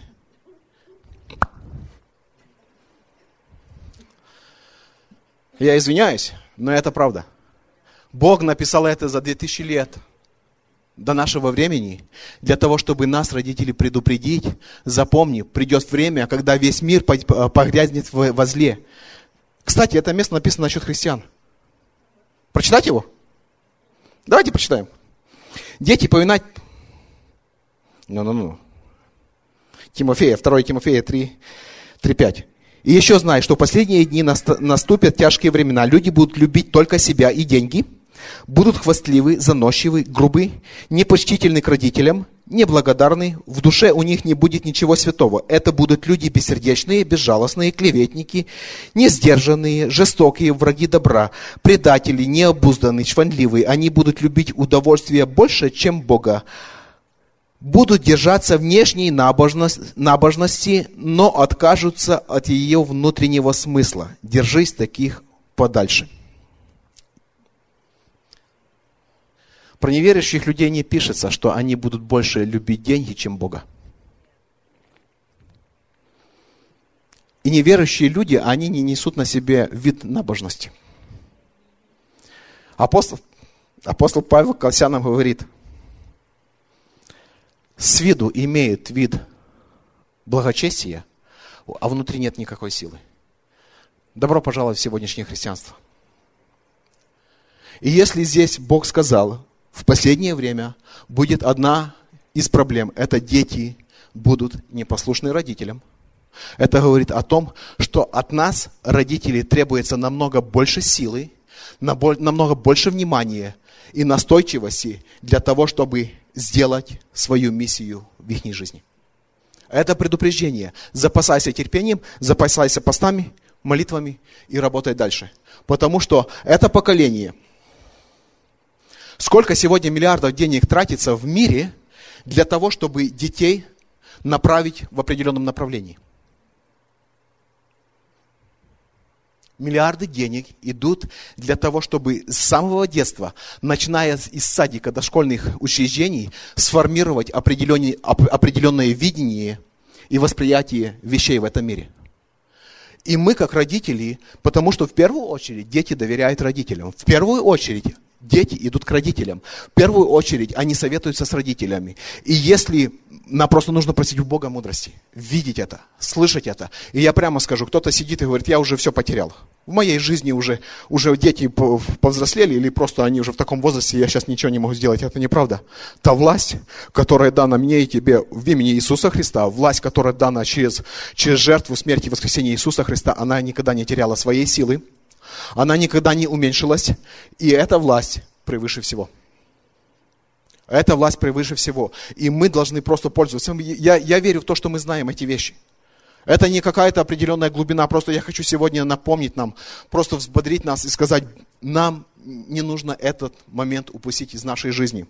Я извиняюсь, но это правда. Бог написал это за 2000 лет до нашего времени, для того, чтобы нас, родители, предупредить. Запомни, придет время, когда весь мир погрязнет во зле. Кстати, это место написано насчет христиан. Прочитать его? Давайте прочитаем. Дети, повинать... Тимофея, 2 Тимофея 3:5. И еще знай, что в последние дни наступят тяжкие времена. Люди будут любить только себя и деньги, будут хвастливы, заносчивы, грубы, непочтительны к родителям, неблагодарны, в душе у них не будет ничего святого. Это будут люди бессердечные, безжалостные, клеветники, несдержанные, жестокие, враги добра, предатели, необузданные, чванливые. Они будут любить удовольствие больше, чем Бога. Будут держаться внешней набожности, но откажутся от ее внутреннего смысла. Держись таких подальше. Про неверующих людей не пишется, что они будут больше любить деньги, чем Бога. И неверующие люди, они не несут на себе вид набожности. Апостол Павел Колоссянам говорит, с виду имеет вид благочестия, а внутри нет никакой силы. Добро пожаловать в сегодняшнее христианство. И если здесь Бог сказал, в последнее время будет одна из проблем, это дети будут непослушны родителям. Это говорит о том, что от нас, родителей, требуется намного больше силы, намного больше внимания и настойчивости для того, чтобы сделать свою миссию в их жизни. Это предупреждение. Запасайся терпением, запасайся постами, молитвами и работай дальше. Потому что это поколение, сколько сегодня миллиардов денег тратится в мире для того, чтобы детей направить в определенном направлении. Миллиарды денег идут для того, чтобы с самого детства, начиная из садика до школьных учреждений, сформировать определенное видение и восприятие вещей в этом мире. И мы, как родители, потому что в первую очередь дети доверяют родителям. В первую очередь дети идут к родителям. В первую очередь они советуются с родителями. И если нам просто нужно просить у Бога мудрости, видеть это, слышать это. И я прямо скажу, кто-то сидит и говорит, я уже все потерял. В моей жизни уже дети повзрослели, или просто они уже в таком возрасте, я сейчас ничего не могу сделать. Это неправда. Та власть, которая дана мне и тебе в имени Иисуса Христа, власть, которая дана через жертву смерти и воскресения Иисуса Христа, она никогда не теряла своей силы. Она никогда не уменьшилась, и эта власть превыше всего. Эта власть превыше всего. И мы должны просто пользоваться. Я верю в то, что мы знаем эти вещи. Это не какая-то определенная глубина, просто я хочу сегодня напомнить нам, просто взбодрить нас и сказать, нам не нужно этот момент упустить из нашей жизни.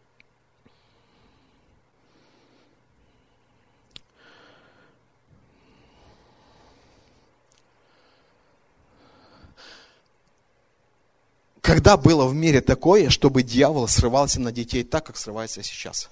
Когда было в мире такое, чтобы дьявол срывался на детей так, как срывается сейчас?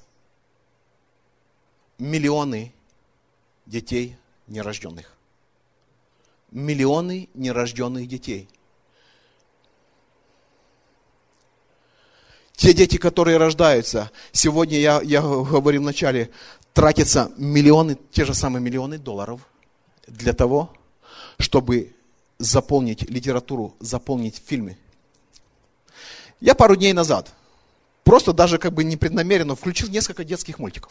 Миллионы детей нерожденных. Миллионы нерожденных детей. Те дети, которые рождаются, сегодня, я говорил вначале, тратятся миллионы, те же самые миллионы долларов для того, чтобы заполнить литературу, заполнить фильмы. Я пару дней назад, просто даже как бы непреднамеренно, включил несколько детских мультиков.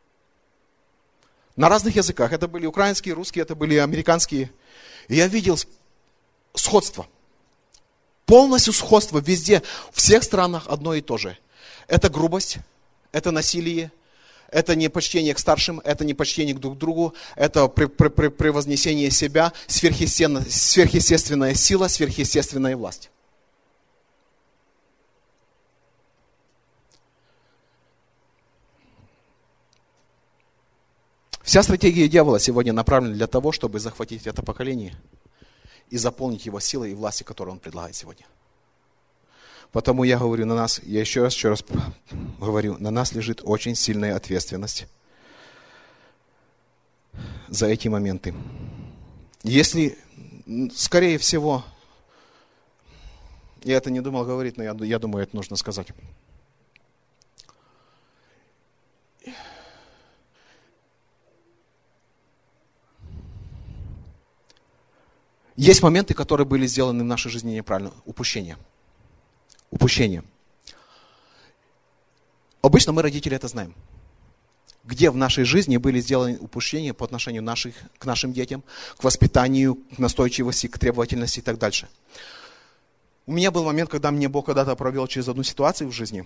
На разных языках. Это были украинские, русские, это были американские. И я видел сходство. Полностью сходство везде, в всех странах одно и то же. Это грубость, это насилие, это непочтение к старшим, это непочтение друг к другу, это превознесение себя, сверхъестественная сила, сверхъестественная власть. Вся стратегия дьявола сегодня направлена для того, чтобы захватить это поколение и заполнить его силой и властью, которую он предлагает сегодня. Потому я говорю, на нас, я еще раз говорю, на нас лежит очень сильная ответственность за эти моменты. Если, скорее всего, я это не думал говорить, но я думаю, это нужно сказать. Есть моменты, которые были сделаны в нашей жизни неправильно. Упущение. Обычно мы, родители, это знаем. Где в нашей жизни были сделаны упущения по отношению к нашим детям, к воспитанию, к настойчивости, к требовательности и так дальше. У меня был момент, когда мне Бог когда-то провел через одну ситуацию в жизни.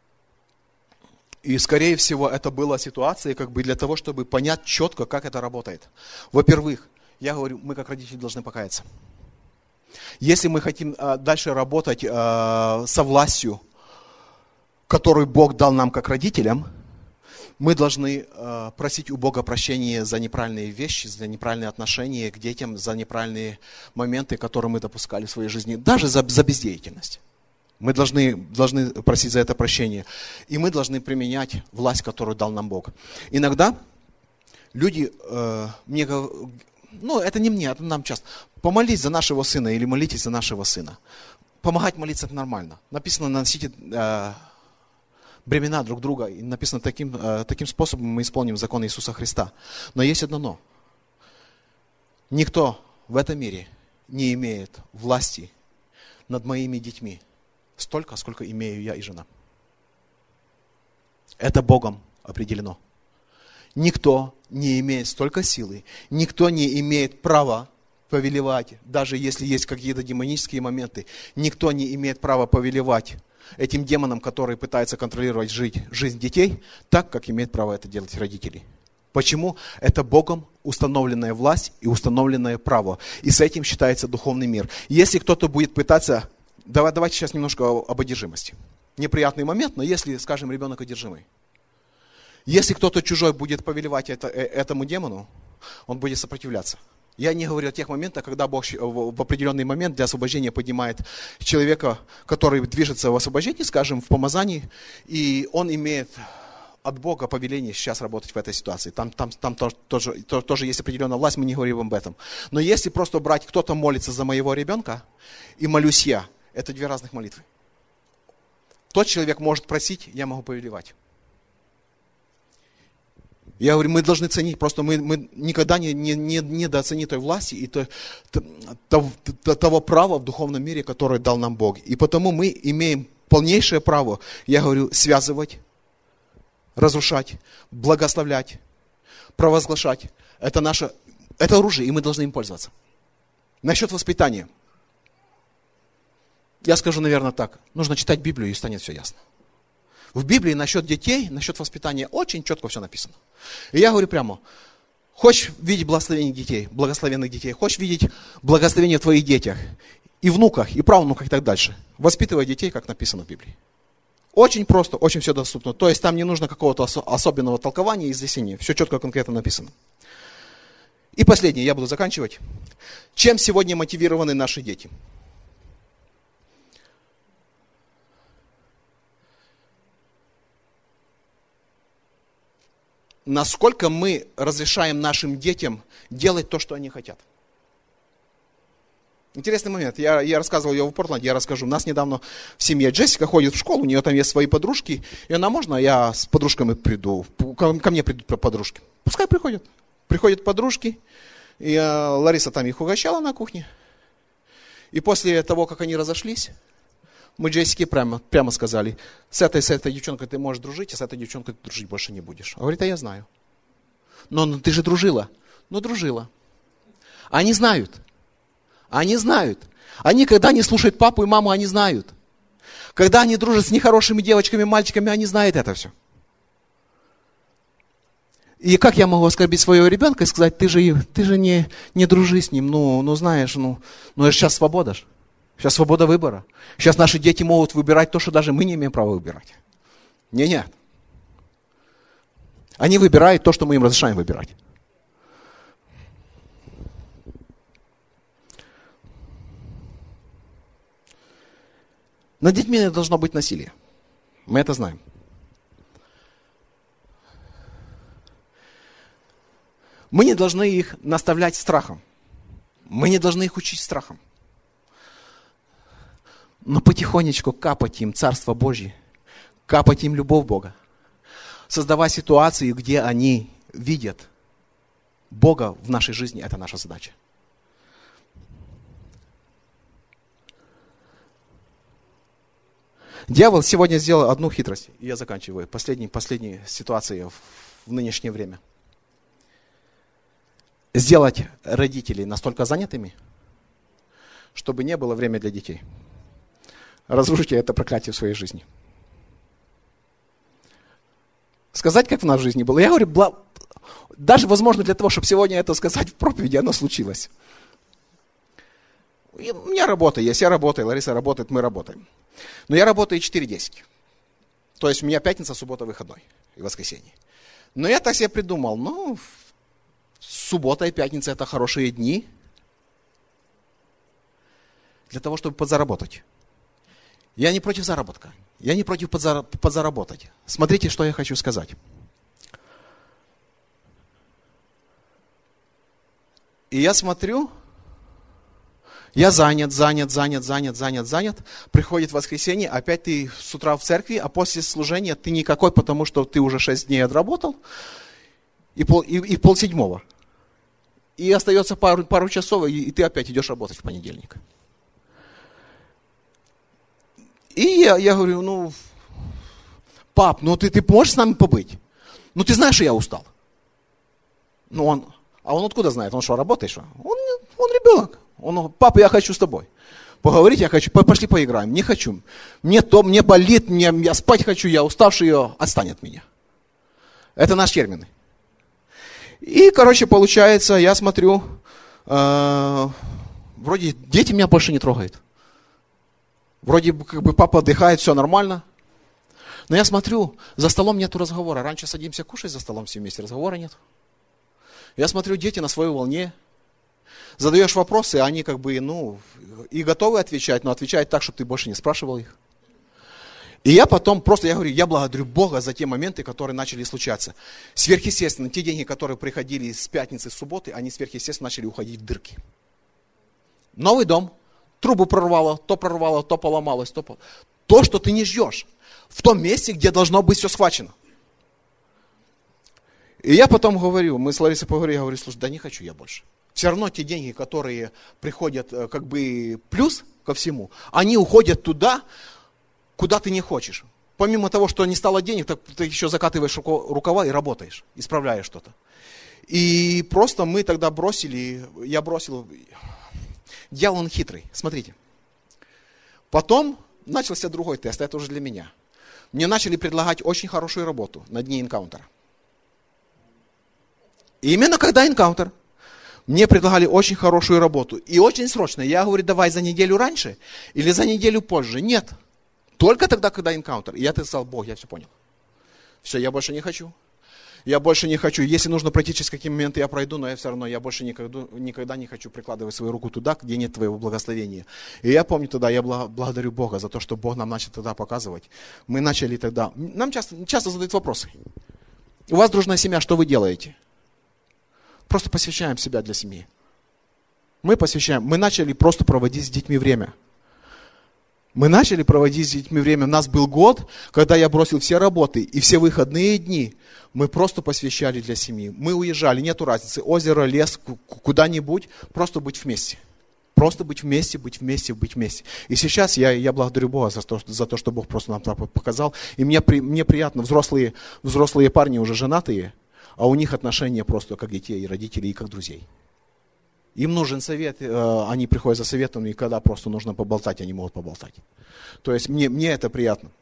И, скорее всего, это была ситуация как бы для того, чтобы понять четко, как это работает. Во-первых, я говорю, мы как родители должны покаяться. Если мы хотим дальше работать со властью, которую Бог дал нам как родителям, мы должны просить у Бога прощения за неправильные вещи, за неправильные отношения к детям, за неправильные моменты, которые мы допускали в своей жизни, даже за бездеятельность. Мы должны просить за это прощение. И мы должны применять власть, которую дал нам Бог. Иногда люди мне говорят, это не мне, это нам часто. Помолись за нашего сына или молитесь за нашего сына. Помогать молиться это нормально. Написано, носите бремена друг друга. И написано, таким способом мы исполним закон Иисуса Христа. Но есть одно но. Никто в этом мире не имеет власти над моими детьми столько, сколько имею я и жена. Это Богом определено. Никто не имеет столько силы, никто не имеет права повелевать, даже если есть какие-то демонические моменты, никто не имеет права повелевать этим демонам, которые пытаются контролировать жизнь детей, так, как имеет право это делать родители. Почему? Это Богом установленная власть и установленное право. И с этим считается духовный мир. Если кто-то будет пытаться... Давайте сейчас немножко об одержимости. Неприятный момент, но если, скажем, ребенок одержимый. Если кто-то чужой будет повелевать этому демону, он будет сопротивляться. Я не говорю о тех моментах, когда Бог в определенный момент для освобождения поднимает человека, который движется в освобождении, скажем, в помазании, и он имеет от Бога повеление сейчас работать в этой ситуации. Там тоже есть определенная власть, мы не говорим об этом. Но если просто брать, кто-то молится за моего ребенка, и молюсь я, это две разных молитвы. Тот человек может просить, я могу повелевать. Я говорю, мы должны ценить, просто мы никогда не недооценим той власти и того права в духовном мире, которое дал нам Бог. И потому мы имеем полнейшее право, я говорю, связывать, разрушать, благословлять, провозглашать. Это оружие, и мы должны им пользоваться. Насчет воспитания. Я скажу, наверное, так. Нужно читать Библию, и станет все ясно. В Библии насчет детей, насчет воспитания очень четко все написано. И я говорю прямо, хочешь видеть благословенных детей, хочешь видеть благословение в твоих детях, и внуках, и правнуках, и так дальше. Воспитывай детей, как написано в Библии. Очень просто, очень все доступно. То есть там не нужно какого-то особенного толкования и изъяснения. Все четко, конкретно написано. И последнее, я буду заканчивать. Чем сегодня мотивированы наши дети? Насколько мы разрешаем нашим детям делать то, что они хотят. Интересный момент. Я рассказывал ее в Портленде, я расскажу. У нас недавно в семье Джессика ходит в школу, у нее там есть свои подружки. И она, можно, я с подружками приду? Ко мне придут подружки. Пускай приходят. Приходят подружки. И Лариса там их угощала на кухне. И после того, как они разошлись, мы Джессике прямо сказали: с этой девчонкой ты можешь дружить, а с этой девчонкой ты дружить больше не будешь. Она говорит: а я знаю. Но ты же дружила. Ну, дружила. Они знают. Они знают. Они, когда не слушают папу и маму, они знают. Когда они дружат с нехорошими девочками, мальчиками, они знают это все. И как я могу оскорбить своего ребенка и сказать: ты же не дружи с ним, знаешь, это сейчас свобода ж. Сейчас свобода выбора. Сейчас наши дети могут выбирать то, что даже мы не имеем права выбирать. Нет. Они выбирают то, что мы им разрешаем выбирать. Над детьми не должно быть насилия. Мы это знаем. Мы не должны их наставлять страхом. Мы не должны их учить страхом. Но потихонечку капать им Царство Божье, капать им любовь Бога. Создавать ситуации, где они видят Бога в нашей жизни, это наша задача. Дьявол сегодня сделал одну хитрость, и я заканчиваю, последние ситуации в нынешнее время. Сделать родителей настолько занятыми, чтобы не было времени для детей. Разрушите это проклятие в своей жизни. Сказать, как в нашей жизни было. Я говорю, даже возможно для того, чтобы сегодня это сказать в проповеди, оно случилось. У меня работа есть, я работаю, Лариса работает, мы работаем. Но я работаю 4-10. То есть у меня пятница, суббота, выходной и воскресенье. Но я так себе придумал, суббота и пятница это хорошие дни для того, чтобы подзаработать. Я не против заработка. Я не против подзаработать. Смотрите, что я хочу сказать. И я смотрю, я занят. Приходит воскресенье, опять ты с утра в церкви, а после служения ты никакой, потому что ты уже 6 дней отработал, и 6:30. И остается пару часов, и ты опять идешь работать в понедельник. И я говорю, пап, ты можешь с нами побыть? Ты знаешь, что я устал. Он откуда знает? Он что, работает? Что? Он ребенок. Папа, я хочу с тобой. Поговорить я хочу, пошли поиграем. Не хочу. Мне болит, я спать хочу, я уставший, отстань от меня. Это наши термины. И, получается, я смотрю, вроде дети меня больше не трогают. Вроде папа отдыхает, все нормально. Но я смотрю, за столом нету разговора. Раньше садимся кушать за столом все вместе, разговора нет. Я смотрю, дети на своей волне. Задаешь вопросы, они и готовы отвечать, но отвечают так, чтобы ты больше не спрашивал их. И я потом я благодарю Бога за те моменты, которые начали случаться. Сверхъестественно, те деньги, которые приходили с пятницы, с субботы, они сверхъестественно начали уходить в дырки. Новый дом, трубу прорвало, то поломалось, то, что ты не ждешь. В том месте, где должно быть все схвачено. И я потом говорю, мы с Ларисой поговорили, я говорю, слушай, да не хочу я больше. Все равно те деньги, которые приходят плюс ко всему, они уходят туда, куда ты не хочешь. Помимо того, что не стало денег, так ты еще закатываешь рукава и работаешь, исправляешь что-то. И просто мы тогда я бросил. Дьявол, он хитрый, смотрите. Потом начался другой тест, это уже для меня. Мне начали предлагать очень хорошую работу на дне энкаунтера. И именно когда энкаунтер, мне предлагали очень хорошую работу. И очень срочно. Я говорю, давай за неделю раньше или за неделю позже. Нет. Только тогда, когда энкаунтер. И я сказал, Бог, я все понял. Все, я больше не хочу. Я больше не хочу. Если нужно пройти через какие моменты, я пройду, но я все равно, я больше никогда не хочу прикладывать свою руку туда, где нет твоего благословения. И я помню тогда, я благодарю Бога за то, что Бог нам начал тогда показывать. Мы начали тогда, нам часто задают вопросы. У вас дружная семья, что вы делаете? Просто посвящаем себя для семьи. Мы посвящаем. Мы начали просто проводить с детьми время. Мы начали проводить с детьми время. У нас был год, когда я бросил все работы и все выходные дни. Мы просто посвящали для семьи. Мы уезжали, нету разницы. Озеро, лес, куда-нибудь. Просто быть вместе. Просто быть вместе, быть вместе, быть вместе. И сейчас я благодарю Бога за то, что Бог просто нам показал. И мне приятно, взрослые парни уже женатые, а у них отношения просто как детей и родителей, и как друзей. Им нужен совет, они приходят за советом, и когда просто нужно поболтать, они могут поболтать. То есть мне это приятно.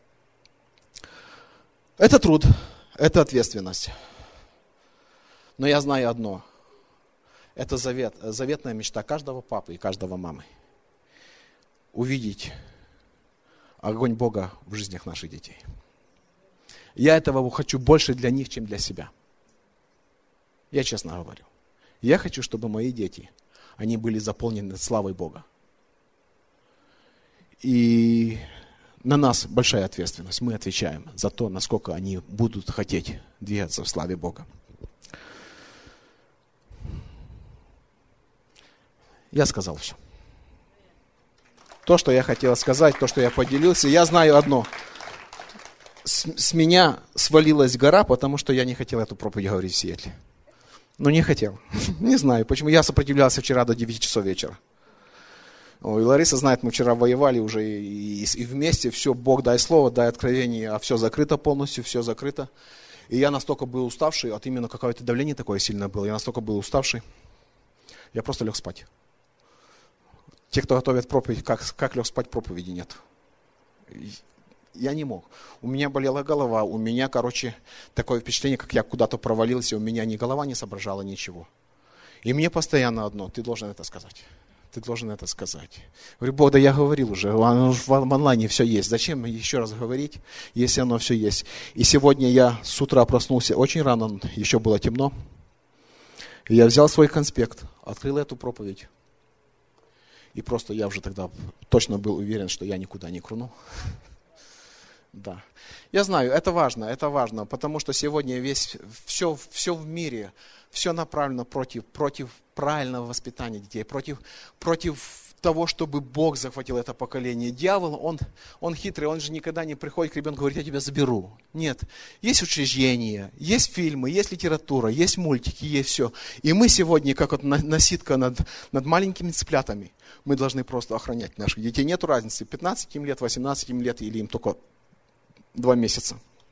Это труд, это ответственность. Но я знаю одно. Это заветная мечта каждого папы и каждого мамы. Увидеть огонь Бога в жизнях наших детей. Я этого хочу больше для них, чем для себя. Я честно говорю. Я хочу, чтобы мои дети, они были заполнены славой Бога. И на нас большая ответственность. Мы отвечаем за то, насколько они будут хотеть двигаться в славе Бога. Я сказал все. То, что я хотел сказать, то, что я поделился. Я знаю одно. С меня свалилась гора, потому что я не хотел эту проповедь говорить в Сиэтле. Ну, не хотел. Не знаю, почему. Я сопротивлялся вчера до 9 часов вечера. Ой, Лариса знает, мы вчера воевали уже и вместе. Все, Бог, дай слово, дай откровение, а все закрыто полностью, все закрыто. И я настолько был уставший, от именно какое-то давление такое сильное было. Я настолько был уставший, я просто лег спать. Те, кто готовят проповедь, как лег спать, проповеди нет. Я не мог. У меня болела голова, у меня, такое впечатление, как я куда-то провалился, у меня ни голова не соображала ничего. И мне постоянно одно, ты должен это сказать. Ты должен это сказать. Говорю, Бог, да я говорил уже, в онлайне все есть. Зачем еще раз говорить, если оно все есть? И сегодня я с утра проснулся очень рано, еще было темно. И я взял свой конспект, открыл эту проповедь. И просто я уже тогда точно был уверен, что я никуда не круну. Да. Я знаю, это важно, потому что сегодня все в мире, все направлено против правильного воспитания детей, против того, чтобы Бог захватил это поколение. Дьявол, он хитрый, он же никогда не приходит к ребенку и говорит, я тебя заберу. Нет, есть учреждения, есть фильмы, есть литература, есть мультики, есть все. И мы сегодня, как вот насидка над маленькими цыплятами, мы должны просто охранять наших детей. Нет разницы, 15 им лет, 18 им лет, или им только 2 месяца.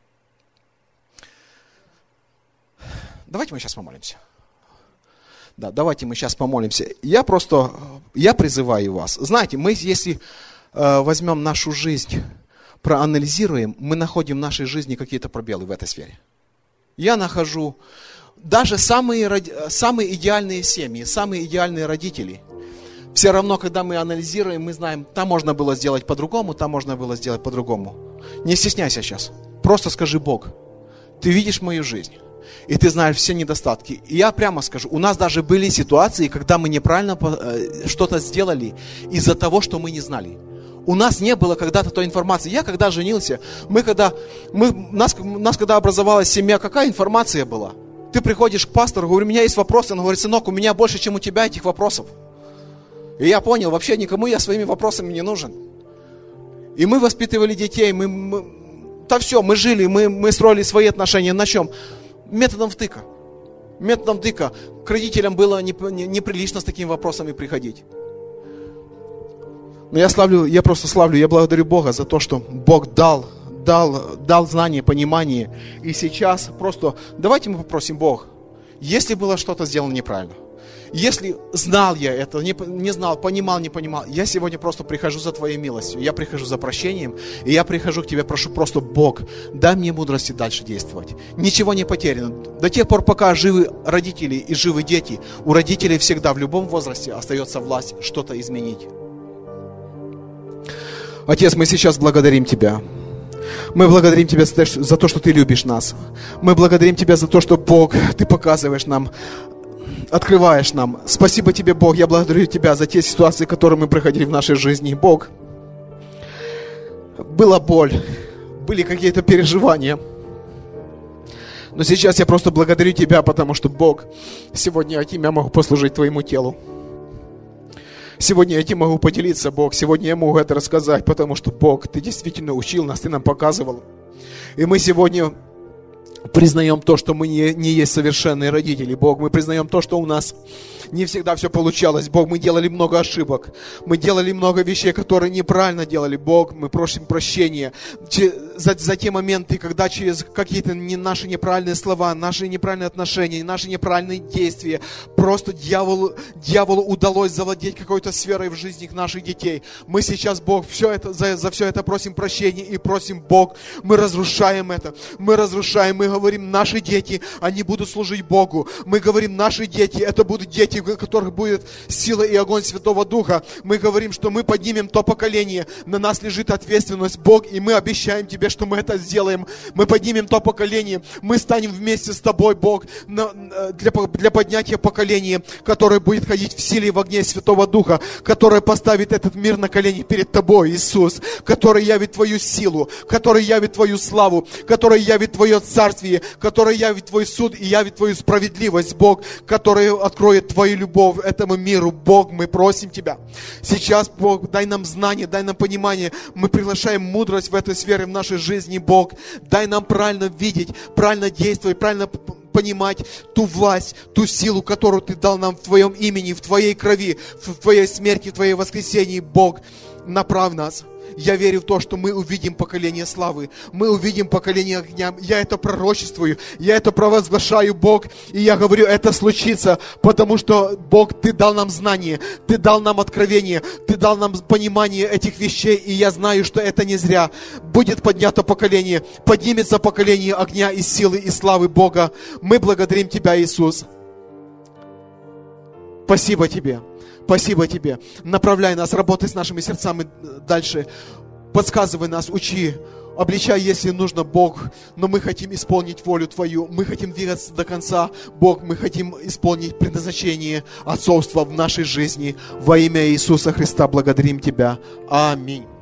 Давайте мы сейчас помолимся. Да, давайте мы сейчас помолимся. Я призываю вас. Знаете, мы если возьмем нашу жизнь, проанализируем, мы находим в нашей жизни какие-то пробелы в этой сфере. Я нахожу даже самые идеальные семьи, самые идеальные родители. Все равно, когда мы анализируем, мы знаем, там можно было сделать по-другому, там можно было сделать по-другому. Не стесняйся сейчас. Просто скажи, Бог, ты видишь мою жизнь. И ты знаешь все недостатки. И я прямо скажу, у нас даже были ситуации, когда мы неправильно что-то сделали из-за того, что мы не знали. У нас не было когда-то той информации. Я когда женился, у нас когда образовалась семья, какая информация была? Ты приходишь к пастору, говорю, у меня есть вопросы. Он говорит, сынок, у меня больше, чем у тебя этих вопросов. И я понял, вообще никому я своими вопросами не нужен. И мы воспитывали детей, мы жили, мы строили свои отношения. На чем? Методом втыка. К родителям было неприлично с такими вопросами приходить. Но я просто славлю, я благодарю Бога за то, что Бог дал знание, понимание. И сейчас просто давайте мы попросим Бога, если было что-то сделано неправильно, если знал я это, не знал, понимал, не понимал, я сегодня просто прихожу за Твоей милостью, я прихожу за прощением, и я прихожу к Тебе, прошу просто, Бог, дай мне мудрости дальше действовать. Ничего не потеряно. До тех пор, пока живы родители и живы дети, у родителей всегда в любом возрасте остается власть что-то изменить. Отец, мы сейчас благодарим Тебя. Мы благодарим Тебя за то, что Ты любишь нас. Мы благодарим Тебя за то, что, Бог, Ты показываешь нам, открываешь нам. Спасибо Тебе, Бог, я благодарю Тебя за те ситуации, которые мы проходили в нашей жизни. Бог, была боль, были какие-то переживания. Но сейчас я просто благодарю Тебя, потому что, Бог, сегодня этим я могу послужить Твоему телу. Сегодня я этим могу поделиться, Бог. Сегодня я могу это рассказать, потому что, Бог, Ты действительно учил нас, Ты нам показывал. И мы сегодня признаем то, что мы не есть совершенные родители, Бог. Мы признаем то, что у нас не всегда все получалось, Бог. Мы делали много ошибок. Мы делали много вещей, которые неправильно делали, Бог. Мы просим прощения за те моменты, когда через какие-то наши неправильные слова, наши неправильные отношения, наши неправильные действия, просто дьяволу удалось завладеть какой-то сферой в жизни наших детей. Мы сейчас, Бог, за все это просим прощения и просим, Бог, мы разрушаем это. Мы говорим, наши дети, они будут служить Богу. Мы говорим, наши дети, это будут дети, в которых будет сила и огонь Святого Духа. Мы говорим, что мы поднимем то поколение, на нас лежит ответственность, Бог, и мы обещаем Тебе, что мы это сделаем. Мы поднимем то поколение, мы станем вместе с Тобой, Бог, для поднятия поколения, которое будет ходить в силе и в огне Святого Духа, которое поставит этот мир на колени перед Тобой, Иисус, который явит Твою силу, который явит Твою славу, который явит Твое царствие, который явит Твой суд и явит Твою справедливость, Бог, который откроет Твою любовь этому миру. Бог, мы просим Тебя. Сейчас, Бог, дай нам знание, дай нам понимание. Мы приглашаем мудрость в этой сфере в нашей жизни, Бог. Дай нам правильно видеть, правильно действовать, правильно понимать ту власть, ту силу, которую Ты дал нам в Твоем имени, в Твоей крови, в Твоей смерти, в Твоей воскресении. Бог, направь нас. Я верю в то, что мы увидим поколение славы, мы увидим поколение огня. Я это пророчествую, я это провозглашаю, Бог, и я говорю, это случится, потому что, Бог, Ты дал нам знание, Ты дал нам откровение, Ты дал нам понимание этих вещей, и я знаю, что это не зря. Будет поднято поколение, поднимется поколение огня и силы, и славы Бога. Мы благодарим Тебя, Иисус. Спасибо Тебе. Спасибо Тебе. Направляй нас, работай с нашими сердцами дальше. Подсказывай нас, учи, обличай, если нужно, Бог. Но мы хотим исполнить волю Твою. Мы хотим двигаться до конца, Бог. Мы хотим исполнить предназначение отцовства в нашей жизни. Во имя Иисуса Христа благодарим Тебя. Аминь.